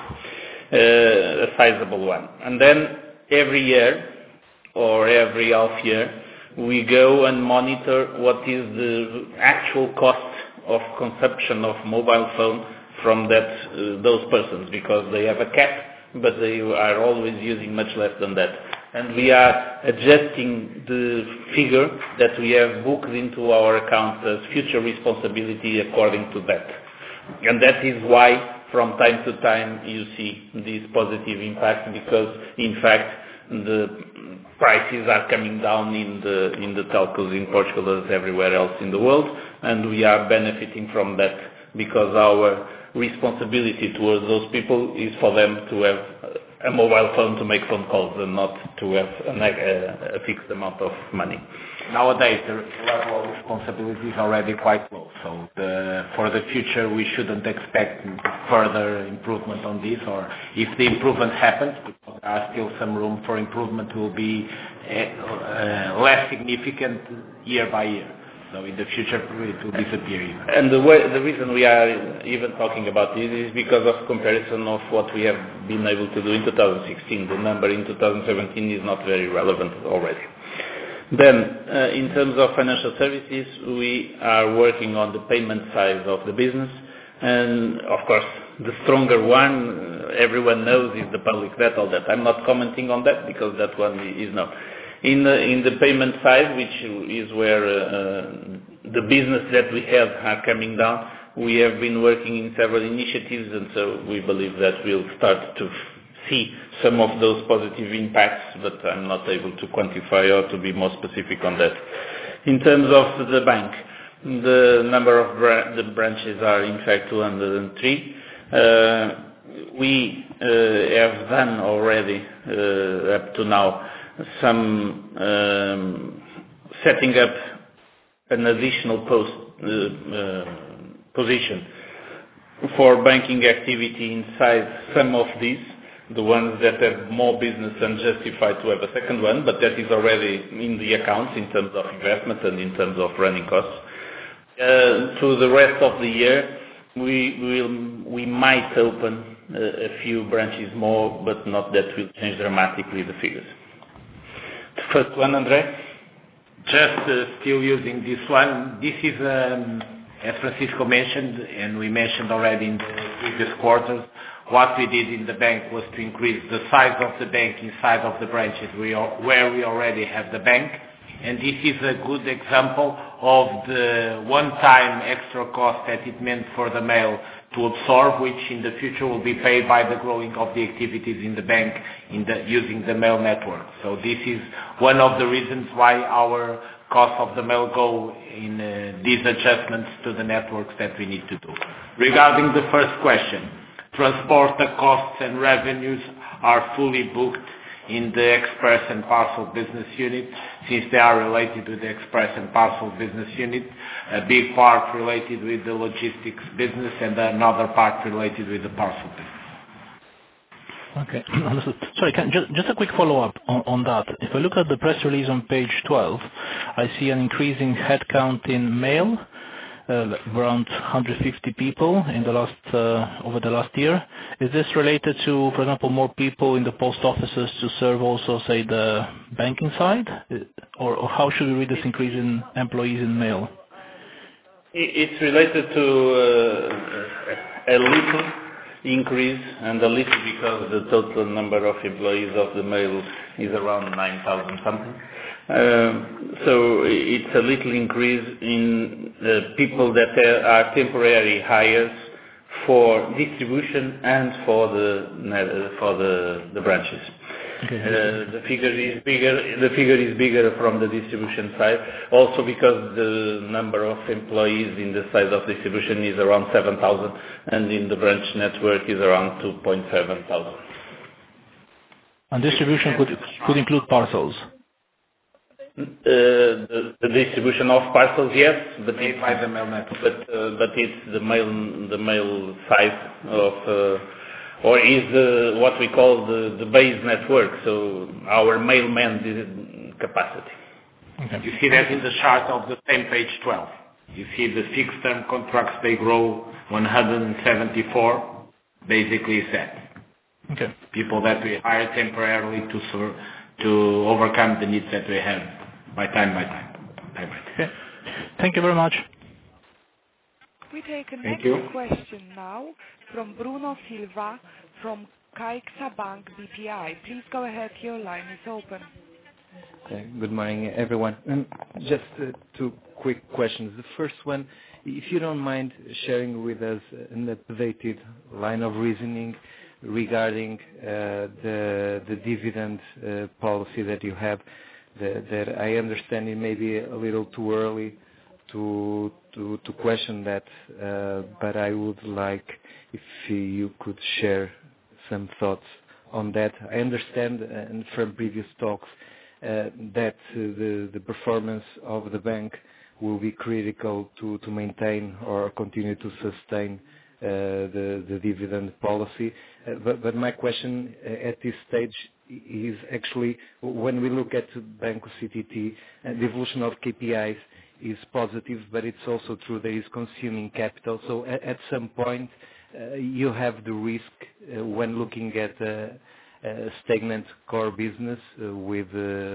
a sizable one. And then every year or every half year, we go and monitor what is the actual cost of consumption of mobile phone from those persons, because they have a cap, but they are always using much less than that. And we are adjusting the figure that we have booked into our account as future responsibility according to that. And that is why from time to time you see this positive impact, because in fact the prices are coming down in the telcos in Portugal as everywhere else in the world, and we are benefiting from that, because our responsibility towards those people is for them to have a mobile phone to make phone calls and not to have a fixed amount of money. Nowadays, the level of responsibility is already quite low. So for the future, we shouldn't expect further improvement on this, or if the improvement happens, because there are still some room for improvement, will be less significant year by year. So in the future, it will disappear even. And the reason we are even talking about this is because of comparison of what we have been able to do in 2016. The number in 2017 is not very relevant already. Then, in terms of financial services, we are working on the payment side of the business. And, of course, the stronger one, everyone knows, is the public debt, all that. I'm not commenting on that because that one is not. In the payment side, which is where the business that we have are coming down, we have been working in several initiatives, and so we believe that we'll start to see some of those positive impacts, but I'm not able to quantify or to be more specific on that. In terms of the bank, the number of the branches are in fact 203. We have done already up to now some setting up an additional position for banking activity inside some of these, the ones that have more business and justify to have a second one, but that is already in the accounts in terms of investment and in terms of running costs. To the rest of the year, we might open a few branches more, but not that will change dramatically the figures. The first one, André? Just still using this one. This is, as Francisco mentioned, and we mentioned already in the previous quarters, what we did in the bank was to increase the size of the bank inside of the branches where we already have the bank. And this is a good example of the one-time extra cost that it meant for the mail to absorb, which in the future will be paid by the growing of the activities in the bank using the mail network. So this is one of the reasons why our cost of the mail go in these adjustments to the networks that we need to do. Regarding the first question, transport costs and revenues are fully booked in the Express and Parcel business unit, since they are related to the Express and Parcel business unit, a big part related with the logistics business and another part related with the parcel business. Okay. Understood. Sorry, just a quick follow-up on that. If I look at the press release on page 12, I see an increasing headcount in mail, around 150 people in the over the last year. Is this related to, for example, more people in the post offices to serve also, say, the banking side? Or how should we read this increase in employees in mail? It's related to a little increase, and a little because the total number of employees of the mail is around 9,000 something. So it's a little increase in the people that are temporary hires for distribution and for the branches. Okay. The figure is bigger. The figure is bigger from the distribution side, also because the number of employees in the side of distribution is around 7,000, and in the branch network is around 2,700. And distribution could include parcels. The distribution of parcels, yes, but Made by the mail network. But it's the mail side of. Or is what we call the base network, so our mailman capacity. Okay. You see that in the chart of the same page 12. You see the fixed term contracts, they grow 174, basically set. Okay. People that we hire temporarily to overcome the needs that we have by time. Okay. Thank you very much. We take a Thank next you. question now from Bruno Silva from CaixaBank BPI. Please go ahead, your line is open. Good morning, everyone. Just two quick questions. The first one, if you don't mind sharing with us an updated line of reasoning regarding the dividend policy that you have, that I understand it may be a little too early to question that, but I would like if you could share some thoughts on that. I understand, and from previous talks, that the performance of the bank will be critical to maintain or continue to sustain the dividend policy. But my question at this stage is actually, when we look at Banco CTT, the evolution of KPIs is positive, but it's also true that it's consuming capital. So at some point, you have the risk when looking at a stagnant core business with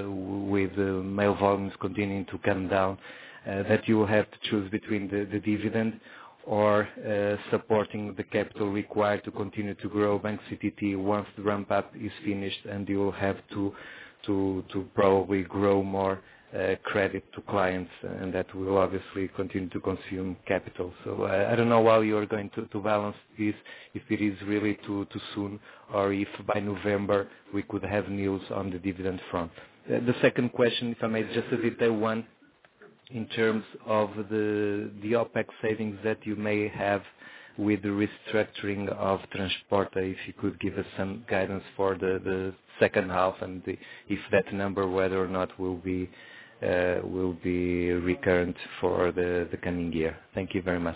mail volumes continuing to come down, that you will have to choose between the dividend or supporting the capital required to continue to grow Banco CTT once the ramp up is finished, and you will have to probably grow more credit to clients, and that will obviously continue to consume capital. So I don't know how you are going to balance this, if it is really too soon, or if by November we could have news on the dividend front. The second question, if I may, just a detail one, in terms of the OPEX savings that you may have with the restructuring of Transporta, if you could give us some guidance for the second half, and if that number, whether or not will be recurrent for the coming year. Thank you very much.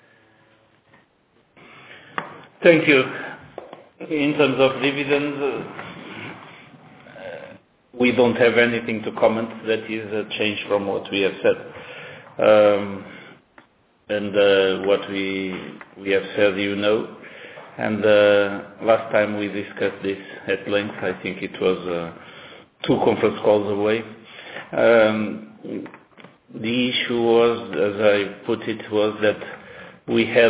Thank you. In terms of dividends, we don't have anything to comment. That is a change from what we have said. And what we have said, you know. And last time we discussed this at length, I think it was 2 conference calls away. the issue was, as I put it, was that we have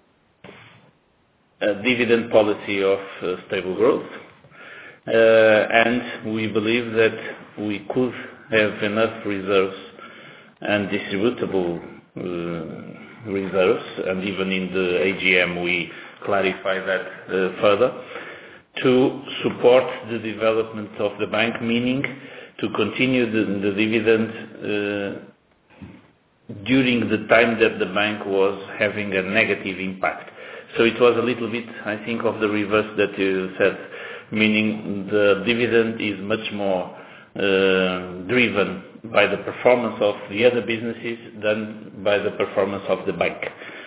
a dividend policy of stable growth, and we believe that we could have enough reserves and distributable reserves, and even in the AGM we clarify that further, to support the development of the bank, meaning to continue the dividend during the time that the bank was having a negative impact. So it was a little bit, I think, of the reverse that you said, meaning the dividend is much more driven by the performance of the other businesses than by the performance of the bank.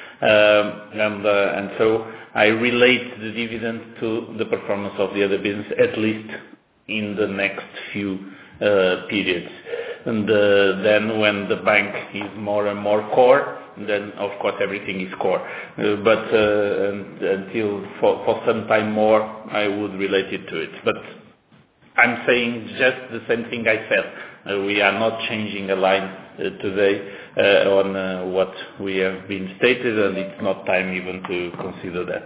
And so I relate the dividend to the performance of the other business, at least in the next few periods. And then when the bank is more and more core, then of course everything is core. But until for some time more, I would relate it to it. But I'm saying just the same thing I said. We are not changing a line today on what we have been stated, and it's not time even to consider that.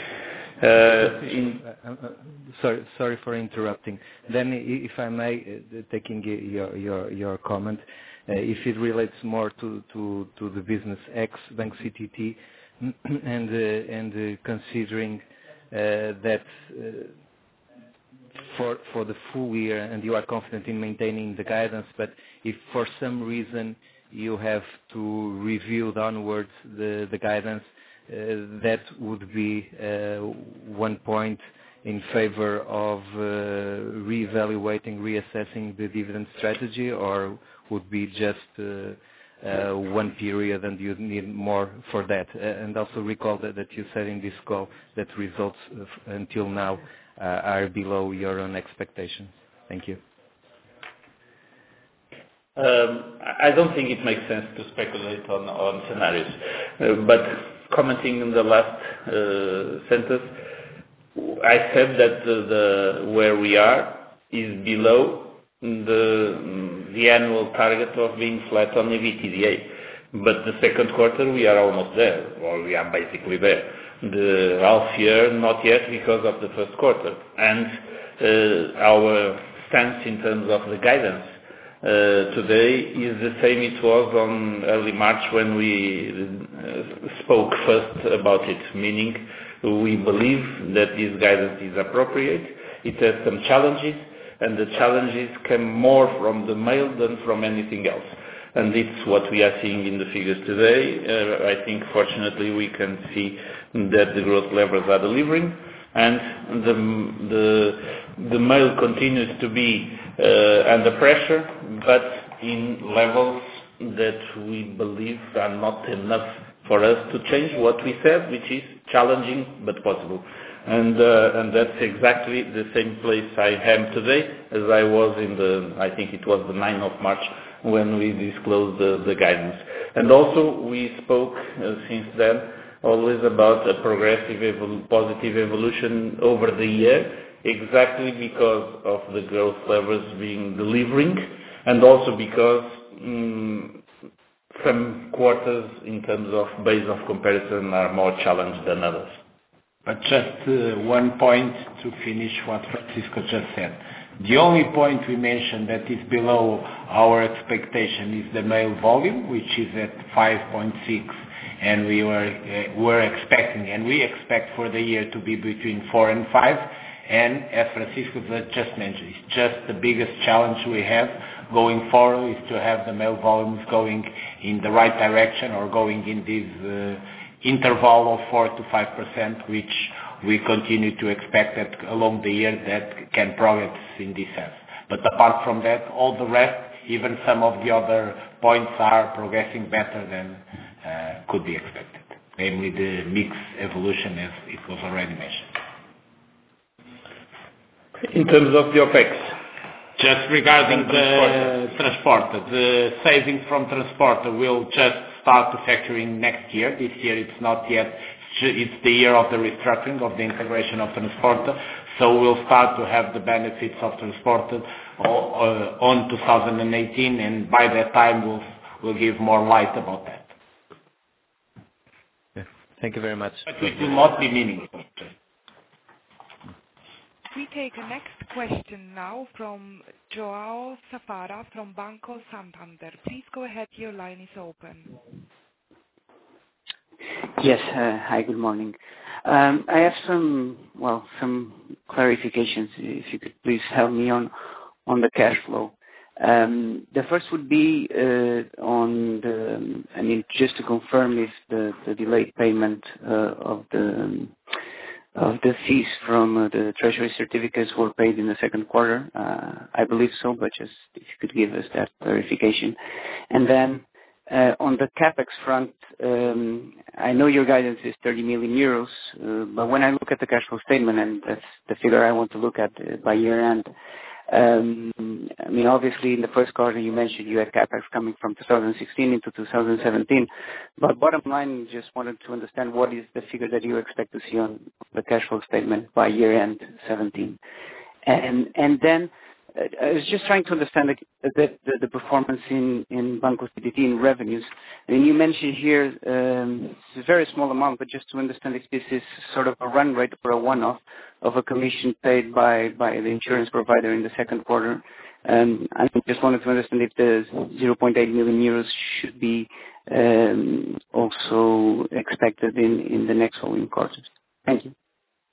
Sorry for interrupting. Then, if I may, taking your comment, if it relates more to the business ex Bank CTT, and considering that for the full year, and you are confident in maintaining the guidance, but if for some reason you have to review downwards the guidance, that would be 1 point in favor of reevaluating, reassessing the dividend strategy, or would be just one period and you need more for that? And also recall that you said in this call that results until now are below your own expectations. Thank you. I don't think it makes sense to speculate on scenarios, but commenting on the last sentence, I said that where we are is below the annual target of being flat on the EBITDA. But the second quarter we are almost there, or we are basically there. The half year not yet because of the first quarter. And our stance in terms of the guidance today is the same it was on early March when we spoke first about it, meaning we believe that this guidance is appropriate. It has some challenges, and the challenges come more from the mail than from anything else. And it's what we are seeing in the figures today. I think fortunately we can see that the growth levels are delivering, and the mail continues to be under pressure, but in levels that we believe are not enough for us to change what we said, which is challenging but possible. And that's exactly the same place I am today as I was I think it was the 9th of March when we disclosed the guidance. And also we spoke since then always about a progressive positive evolution over the year, exactly because of the growth levels being delivering, and also because some quarters in terms of base of comparison are more challenged than others. But just 1 point to finish what Francisco just said. The only point we mentioned that is below our expectation is the mail volume, which is at 5.6, and we were expecting, and we expect for the year to be between 4 and 5. And as Francisco just mentioned, it's just the biggest challenge we have going forward is to have the mail volumes going in the right direction, or going in this interval of 4 to 5%, which we continue to expect that along the year that can progress in this sense. But apart from that, all the rest, even some of the other points are progressing better than could be expected, namely the mix evolution as it was already mentioned. In terms of the OPEX, just regarding the transporter, the savings from transporter will just start to factor in next year. This year it's not yet it's the year of the restructuring, of the integration of Transporta. So we'll start to have the benefits of Transporta on 2018, and by that time we'll give more light about that. Yeah. Thank you very much. But it will not be meaningful. We take a next question now from João Safara from Banco Santander. Please go ahead, your line is open. Yes, hi, good morning. I have some clarifications, if you could please help me on the cash flow. The first would be on the, just to confirm if the delayed payment of the fees from the treasury certificates were paid in the second quarter. I believe so, but just if you could give us that clarification. And then on the CapEx front, I know your guidance is 30 million euros, but when I look at the cash flow statement, and that's the figure I want to look at by year end, obviously in the first quarter you mentioned you had CapEx coming from 2016 into 2017, but bottom line, just wanted to understand what is the figure that you expect to see on the cash flow statement by year end 17. And then I was just trying to understand the performance in Banco CTT in revenues. And you mentioned here it's a very small amount, but just to understand if this is sort of a run rate or a one-off of a commission paid by the insurance provider in the second quarter. I just wanted to understand if the 0.8 million euros should be also expected in the next following quarters. Thank you.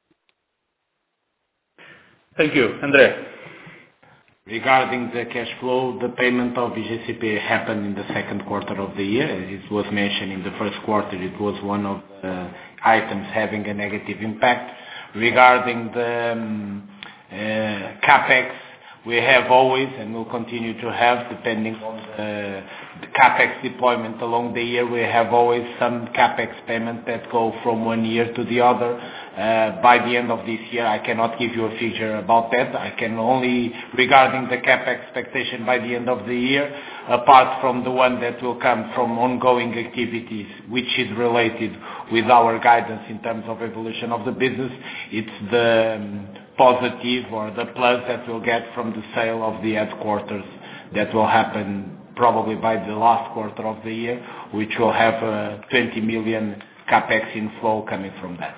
Thank you. André. Regarding the cash flow, the payment of BJCP happened in the second quarter of the year. As it was mentioned in the first quarter, it was one of the items having a negative impact. Regarding the CapEx, we have always, and will continue to have, depending on the CapEx deployment along the year, we have always some CapEx payment that go from one year to the other. By the end of this year, I cannot give you a figure about that. I can only, regarding the CapEx expectation by the end of the year, apart from the one that will come from ongoing activities, which is related with our guidance in terms of evolution of the business, it's the positive or the plus that we'll get from the sale of the headquarters that will happen probably by the last quarter of the year, which will have a 20 million CapEx inflow coming from that.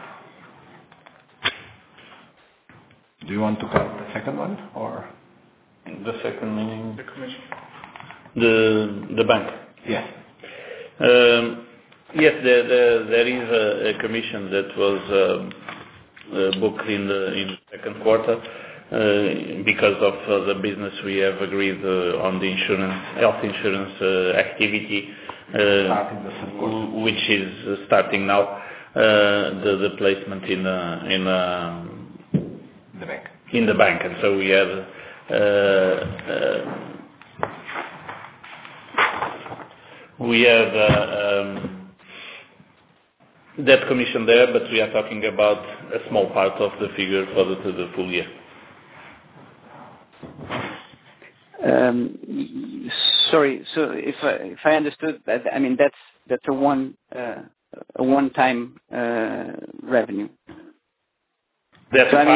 Do you want to cover the second one, or? The second meaning? The commission. The bank? Yes. Yes, there is a commission that was booked in the second quarter because of the business we have agreed on the health insurance activity, which is starting now, the placement in the bank. In the bank, and so we have that commission there, but we are talking about a small part of the figure for the full year. Sorry, so if I understood that, that's a one-time revenue. That so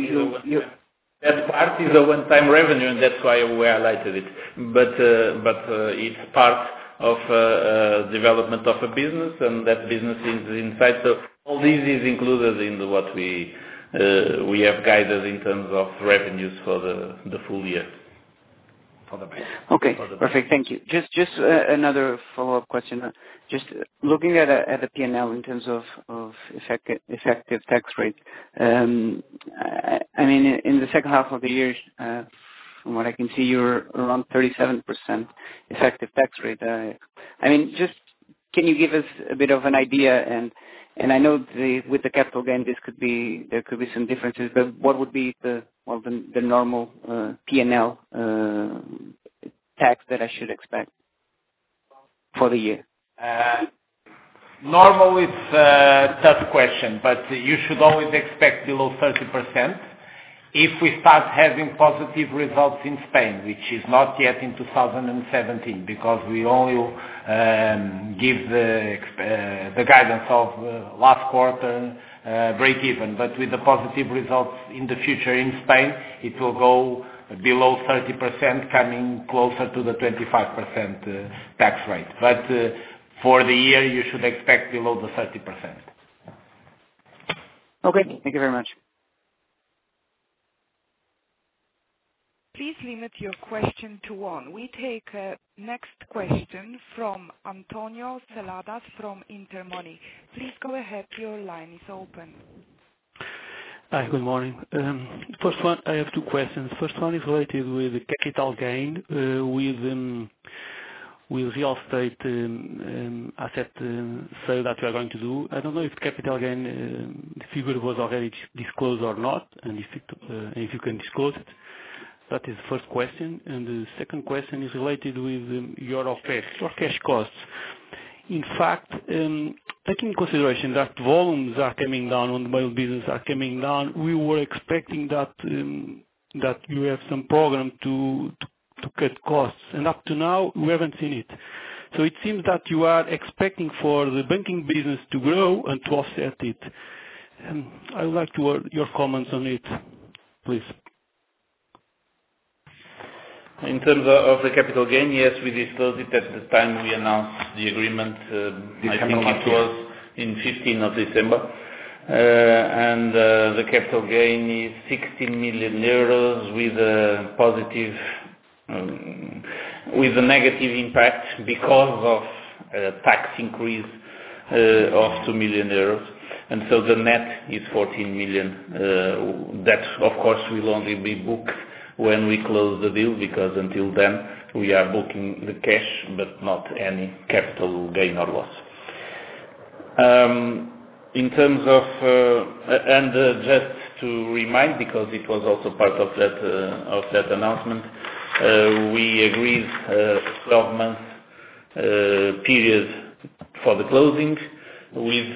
part is a one-time revenue, and that's why we highlighted it. But it's part of development of a business, and that business is inside. So all this is included in what we have guided in terms of revenues for the full year. For the bank. Okay, perfect. Thank you. Just another follow-up question. Just looking at the P&L in terms of effective tax rate. In the second half of the year, from what I can see, you're around 37% effective tax rate. Just can you give us a bit of an idea? And I know with the capital gain, there could be some differences, but what would be the normal P&L tax that I should expect for the year? Normal, it's a tough question, but you should always expect below 30%. if we start having positive results in Spain, which is not yet in 2017, because we only give the guidance of last quarter break even, but with the positive results in the future in Spain, it will go below 30%, coming closer to the 25% tax rate. But for the year, you should expect below the 30%. Okay, thank you very much. Please limit your question to one. We take next question from Antonio Celadas from Intermoney. Please go ahead, your line is open. Hi, good morning. First one, I have two questions. First one is related with the capital gain with real estate asset sale that you are going to do. I don't know if capital gain the figure was already disclosed or not, and if you can disclose it. That is the first question. And the second question is related with your cash costs. In fact, taking into consideration that volumes are coming down on the mail business are coming down, we were expecting that you have some program to cut costs, and up to now we haven't seen it. So it seems that you are expecting for the banking business to grow and to offset it. I would like to hear your comments on it, please. In terms of the capital gain, yes, we disclosed it at the time we announced the agreement. I think it was in 15th of December. And the capital gain is 16 million euros with a positive, with a negative impact because of a tax increase of 2 million euros. And so the net is 14 million. That, of course, will only be booked when we close the deal, because until then we are booking the cash but not any capital gain or loss. In terms of, just to remind, because it was also part of that announcement, we agreed a 12-month period for the closing with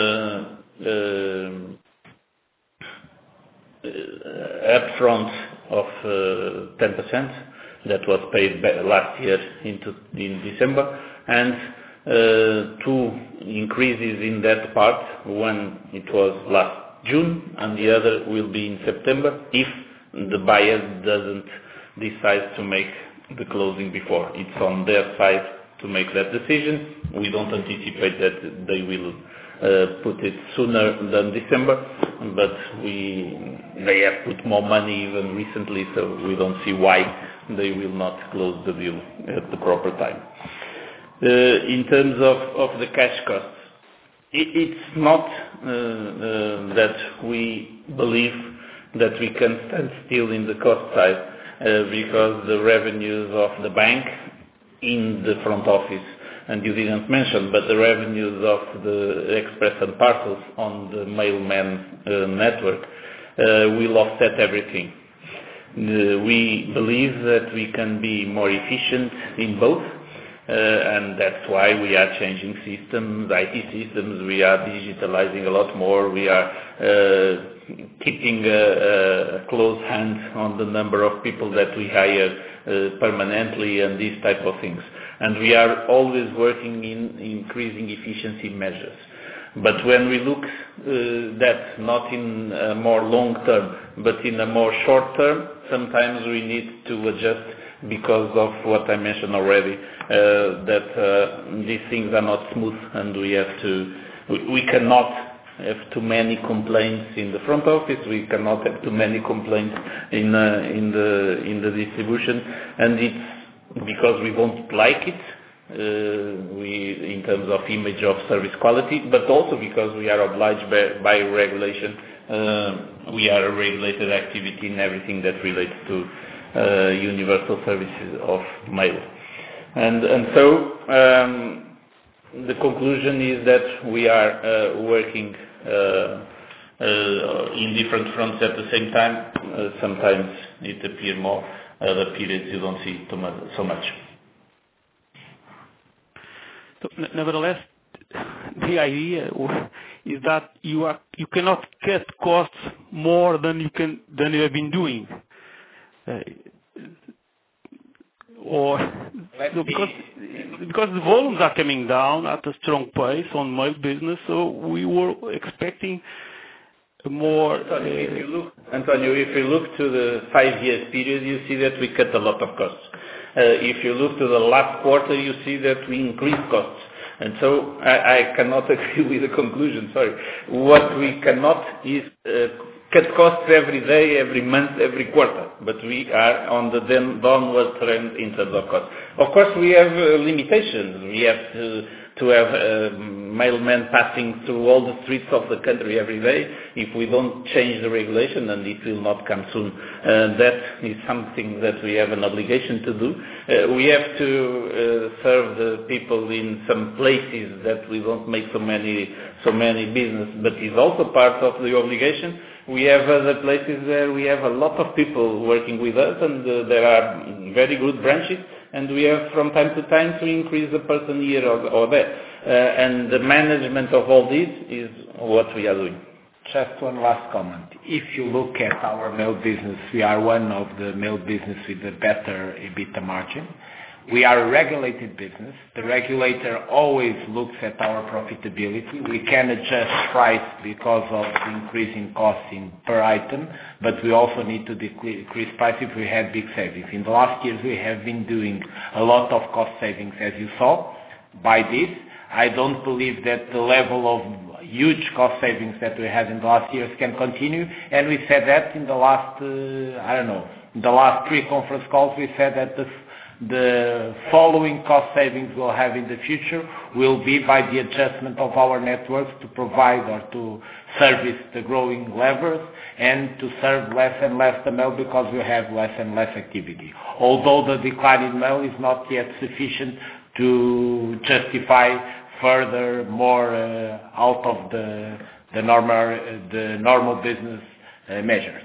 upfront of 10% that was paid last year in December, and two increases in that part. One, it was last June, and the other will be in September if the buyer doesn't decide to make the closing before. It's on their side to make that decision. We don't anticipate that they will put it sooner than December, but they have put more money even recently, so we don't see why they will not close the deal at the proper time. In terms of the cash costs, it's not that we believe that we can stand still in the cost side, because the revenues of the bank in the front office, and you didn't mention, but the revenues of the Express and Parcels on the mailman network will offset everything. We believe that we can be more efficient in both, and that's why we are changing systems, IT systems. We are digitalizing a lot more. We are keeping a close hand on the number of people that we hire permanently and these type of things. And we are always working in increasing efficiency measures. But when we look that not in a more long term, but in a more short term, sometimes we need to adjust because of what I mentioned already, that these things are not smooth, and we cannot have too many complaints in the front office. We cannot have too many complaints in the distribution, and it's because we won't like it. In terms of image of service quality, but also because we are obliged by regulation. We are a regulated activity in everything that relates to universal services of mail. And so the conclusion is that we are working in different fronts at the same time. Sometimes it appears more, other periods you don't see so much. So, nevertheless, the idea is that you cannot cut costs more than you have been doing, because the volumes are coming down at a strong pace on mail business, so we were expecting more. Antonio, if you look to the 5 years period, you see that we cut a lot of costs. If you look to the last quarter, you see that we increased costs. And so I cannot agree with the conclusion, sorry. What we cannot is cut costs every day, every month, every quarter. But we are on the downward trend in terms of costs. Of course, we have limitations. We have to have mailmen passing through all the streets of the country every day. If we don't change the regulation, and it will not come soon, that is something that we have an obligation to do. We have to serve the people in some places that we don't make so many business, but it's also part of the obligation. We have other places where we have a lot of people working with us, and there are very good branches, and we have from time to time to increase the person here or there. And the management of all this is what we are doing. Just one last comment. If you look at our mail business, we are one of the mail business with a better EBITDA margin. We are a regulated business. The regulator always looks at our profitability. We can adjust price because of the increasing costs in per item, but we also need to decrease price if we had big savings. In the last years, we have been doing a lot of cost savings, as you saw. By this, I don't believe that the level of huge cost savings that we had in the last years can continue. And we said that in the last, in the last 3 conference calls, we said that the following cost savings we'll have in the future will be by the adjustment of our networks to provide or to service the growing levers and to serve less and less the mail because we have less and less activity. Although the decline in mail is not yet sufficient to justify further more out of the normal business measures.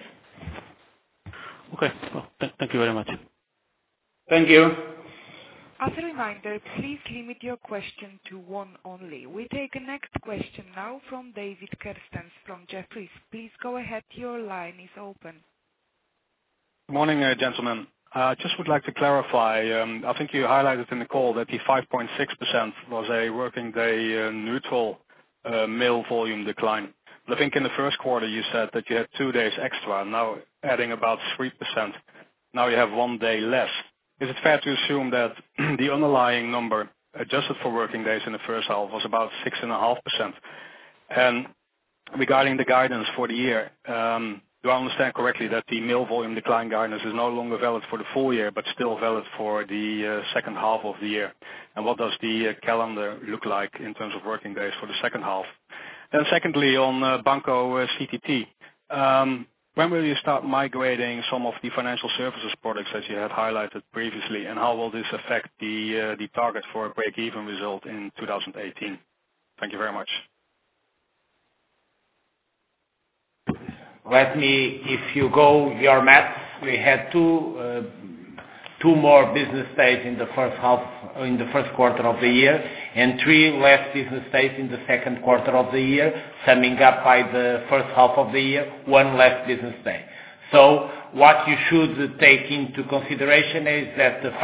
Okay, well, thank you very much. Thank you. As a reminder, please limit your question to one only. We take a next question now from David Kerstens from Jefferies. Please go ahead, your line is open. Good morning, gentlemen. Just would like to clarify, I think you highlighted in the call that the 5.6% was a working day neutral mail volume decline. But I think in the first quarter you said that you had 2 days extra, now adding about 3%. Now you have 1 day less. Is it fair to assume that the underlying number adjusted for working days in the first half was about 6.5%? And regarding the guidance for the year, do I understand correctly that the mail volume decline guidance is no longer valid for the full year, but still valid for the second half of the year? And what does the calendar look like in terms of working days for the second half? Then secondly, on Banco CTT, when will you start migrating some of the financial services products as you had highlighted previously, and how will this affect the target for a break-even result in 2018? Thank you very much. If you go your maths, we had two more business days in the first quarter of the year, and 3 less business days in the second quarter of the year, summing up by the first half of the year, 1 less business day. So what you should take into consideration is that the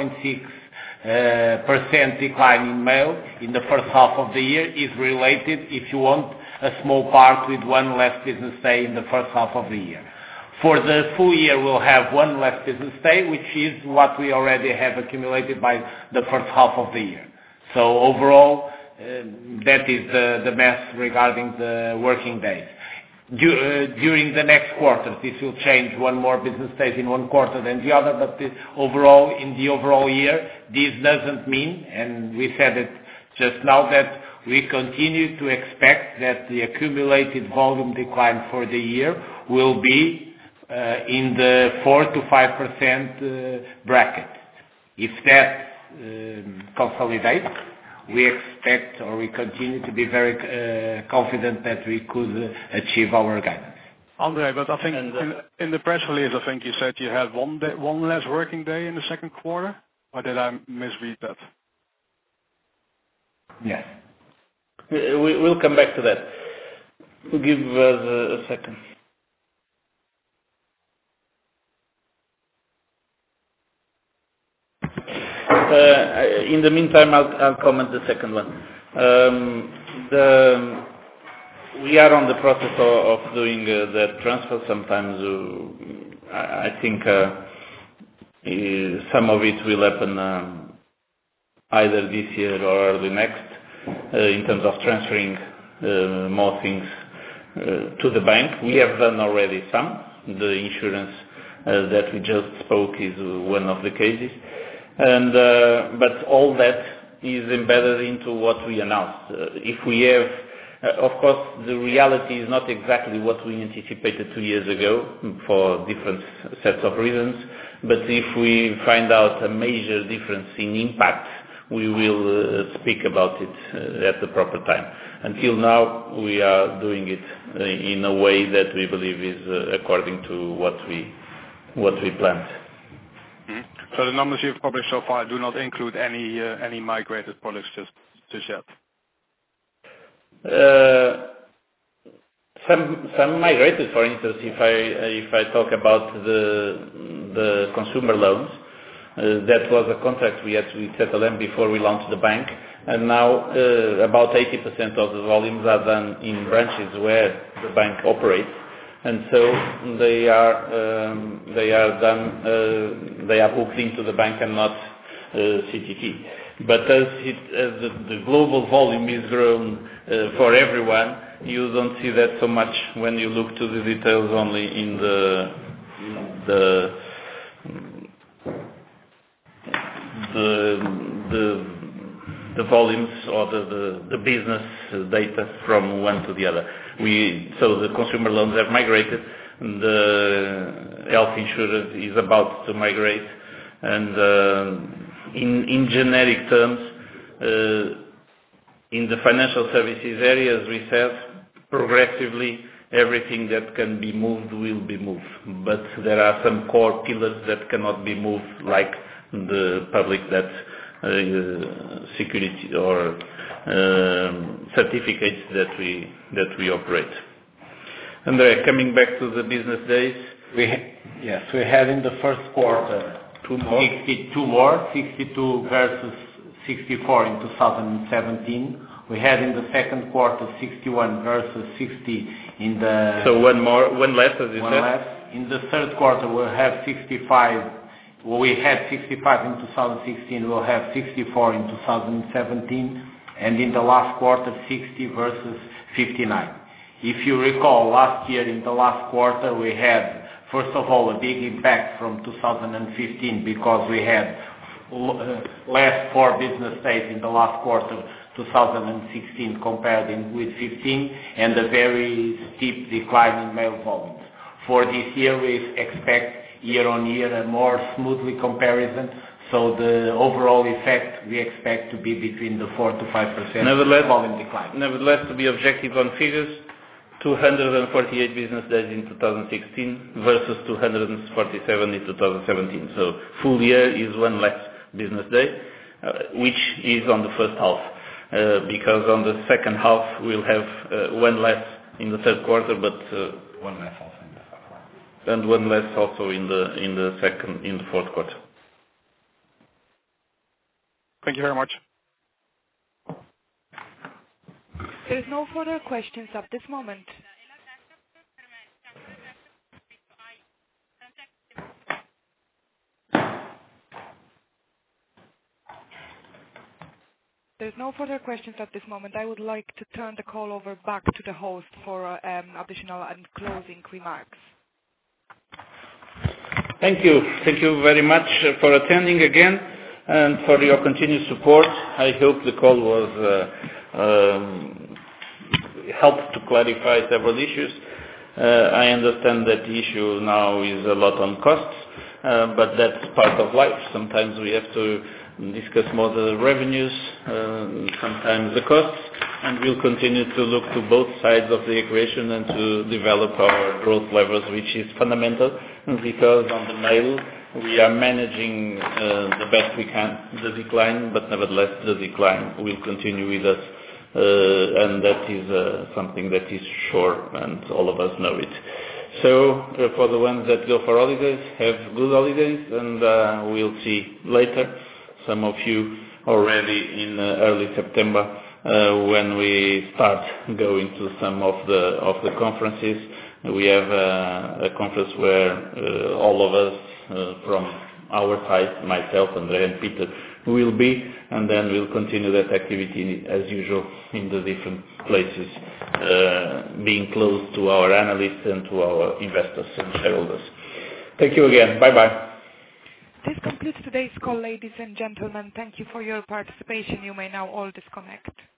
5.6% decline in mail in the first half of the year is related, if you want, a small part with 1 less business day in the first half of the year. For the full year, we'll have 1 less business day, which is what we already have accumulated by the first half of the year. So overall, that is the math regarding the working days. During the next quarter, this will change, 1 more business days in 1 quarter than the other, but in the overall year, this doesn't mean, and we said it just now, that we continue to expect that the accumulated volume decline for the year will be in the 4 to 5% bracket. If that consolidates, we expect, or we continue to be very confident that we could achieve our guidance. Andre, but I think in the press release, I think you said you had 1 less working day in the second quarter, or did I misread that? Yes. We'll come back to that. Give us a second. In the meantime, I'll comment the second one. We are on the process of doing that transfer. Sometimes I think some of it will happen either this year or early next, in terms of transferring more things to the bank. We have done already some. The insurance that we just spoke is one of the cases. But all that is embedded into what we announced. If we have, of course, the reality is not exactly what we anticipated 2 years ago for different sets of reasons. But if we find out a major difference in impact, we will speak about it at the proper time. Until now, we are doing it in a way that we believe is according to what we planned. So the numbers you've published so far do not include any migrated products just yet? Some migrated. For instance, if I talk about the consumer loans, that was a contract we had with ZLM before we launched the bank, and now about 80% of the volumes are done in branches where the bank operates, and so they are booked into the bank and not CTT. But as the global volume is grown for everyone, you don't see that so much when you look to the details only in the volumes or the business data from one to the other. So the consumer loans have migrated, the health insurance is about to migrate, and in generic terms, in the financial services area, as we said, progressively everything that can be moved will be moved. But there are some core pillars that cannot be moved, like the public debt security or certificates that we operate. And coming back to the business days, we had in the first quarter 62 more, 62 versus 64 in 2017. We had in the second quarter 61 versus 60 in the... So one less, as you said? One less. In the third quarter we'll have 65. Well, we had 65 in 2016, we'll have 64 in 2017, and in the last quarter 60 versus 59. If you recall, last year in the last quarter we had, first of all, a big impact from 2015 because we had less 4 business days in the last quarter 2016 compared with 15, and a very steep decline in mail volumes. For this year we expect year-on-year a more smoothly comparison, so the overall effect we expect to be between the 4 to 5% volume decline. Nevertheless, to be objective on figures, 248 business days in 2016 versus 247 in 2017. So full year is one less business day, which is on the first half, because on the second half we'll have one less in the third quarter, but one less also. And one less also in the fourth quarter. Thank you very much. There is no further questions at this moment. There's no further questions at this moment. I would like to turn the call over back to the host for additional and closing remarks. Thank you. Thank you very much for attending again and for your continued support. I hope the call was helped to clarify several issues. I understand that the issue now is a lot on costs, but that's part of life. Sometimes we have to discuss more the revenues, sometimes the costs, and we'll continue to look to both sides of the equation and to develop our growth levers, which is fundamental, because on the mail we are managing the best we can the decline, but nevertheless the decline will continue with us and that is something that is sure, and all of us know it. So for the ones that go for holidays, have good holidays, and we'll see later. Some of you already in early September when we start going to some of the conferences. We have a conference where all of us from our side, myself, Andrea and Peter, will be, and then we'll continue that activity as usual in the different places, being close to our analysts and to our investors and shareholders. Thank you again. Bye-bye. This concludes today's call, ladies and gentlemen. Thank you for your participation. You may now all disconnect.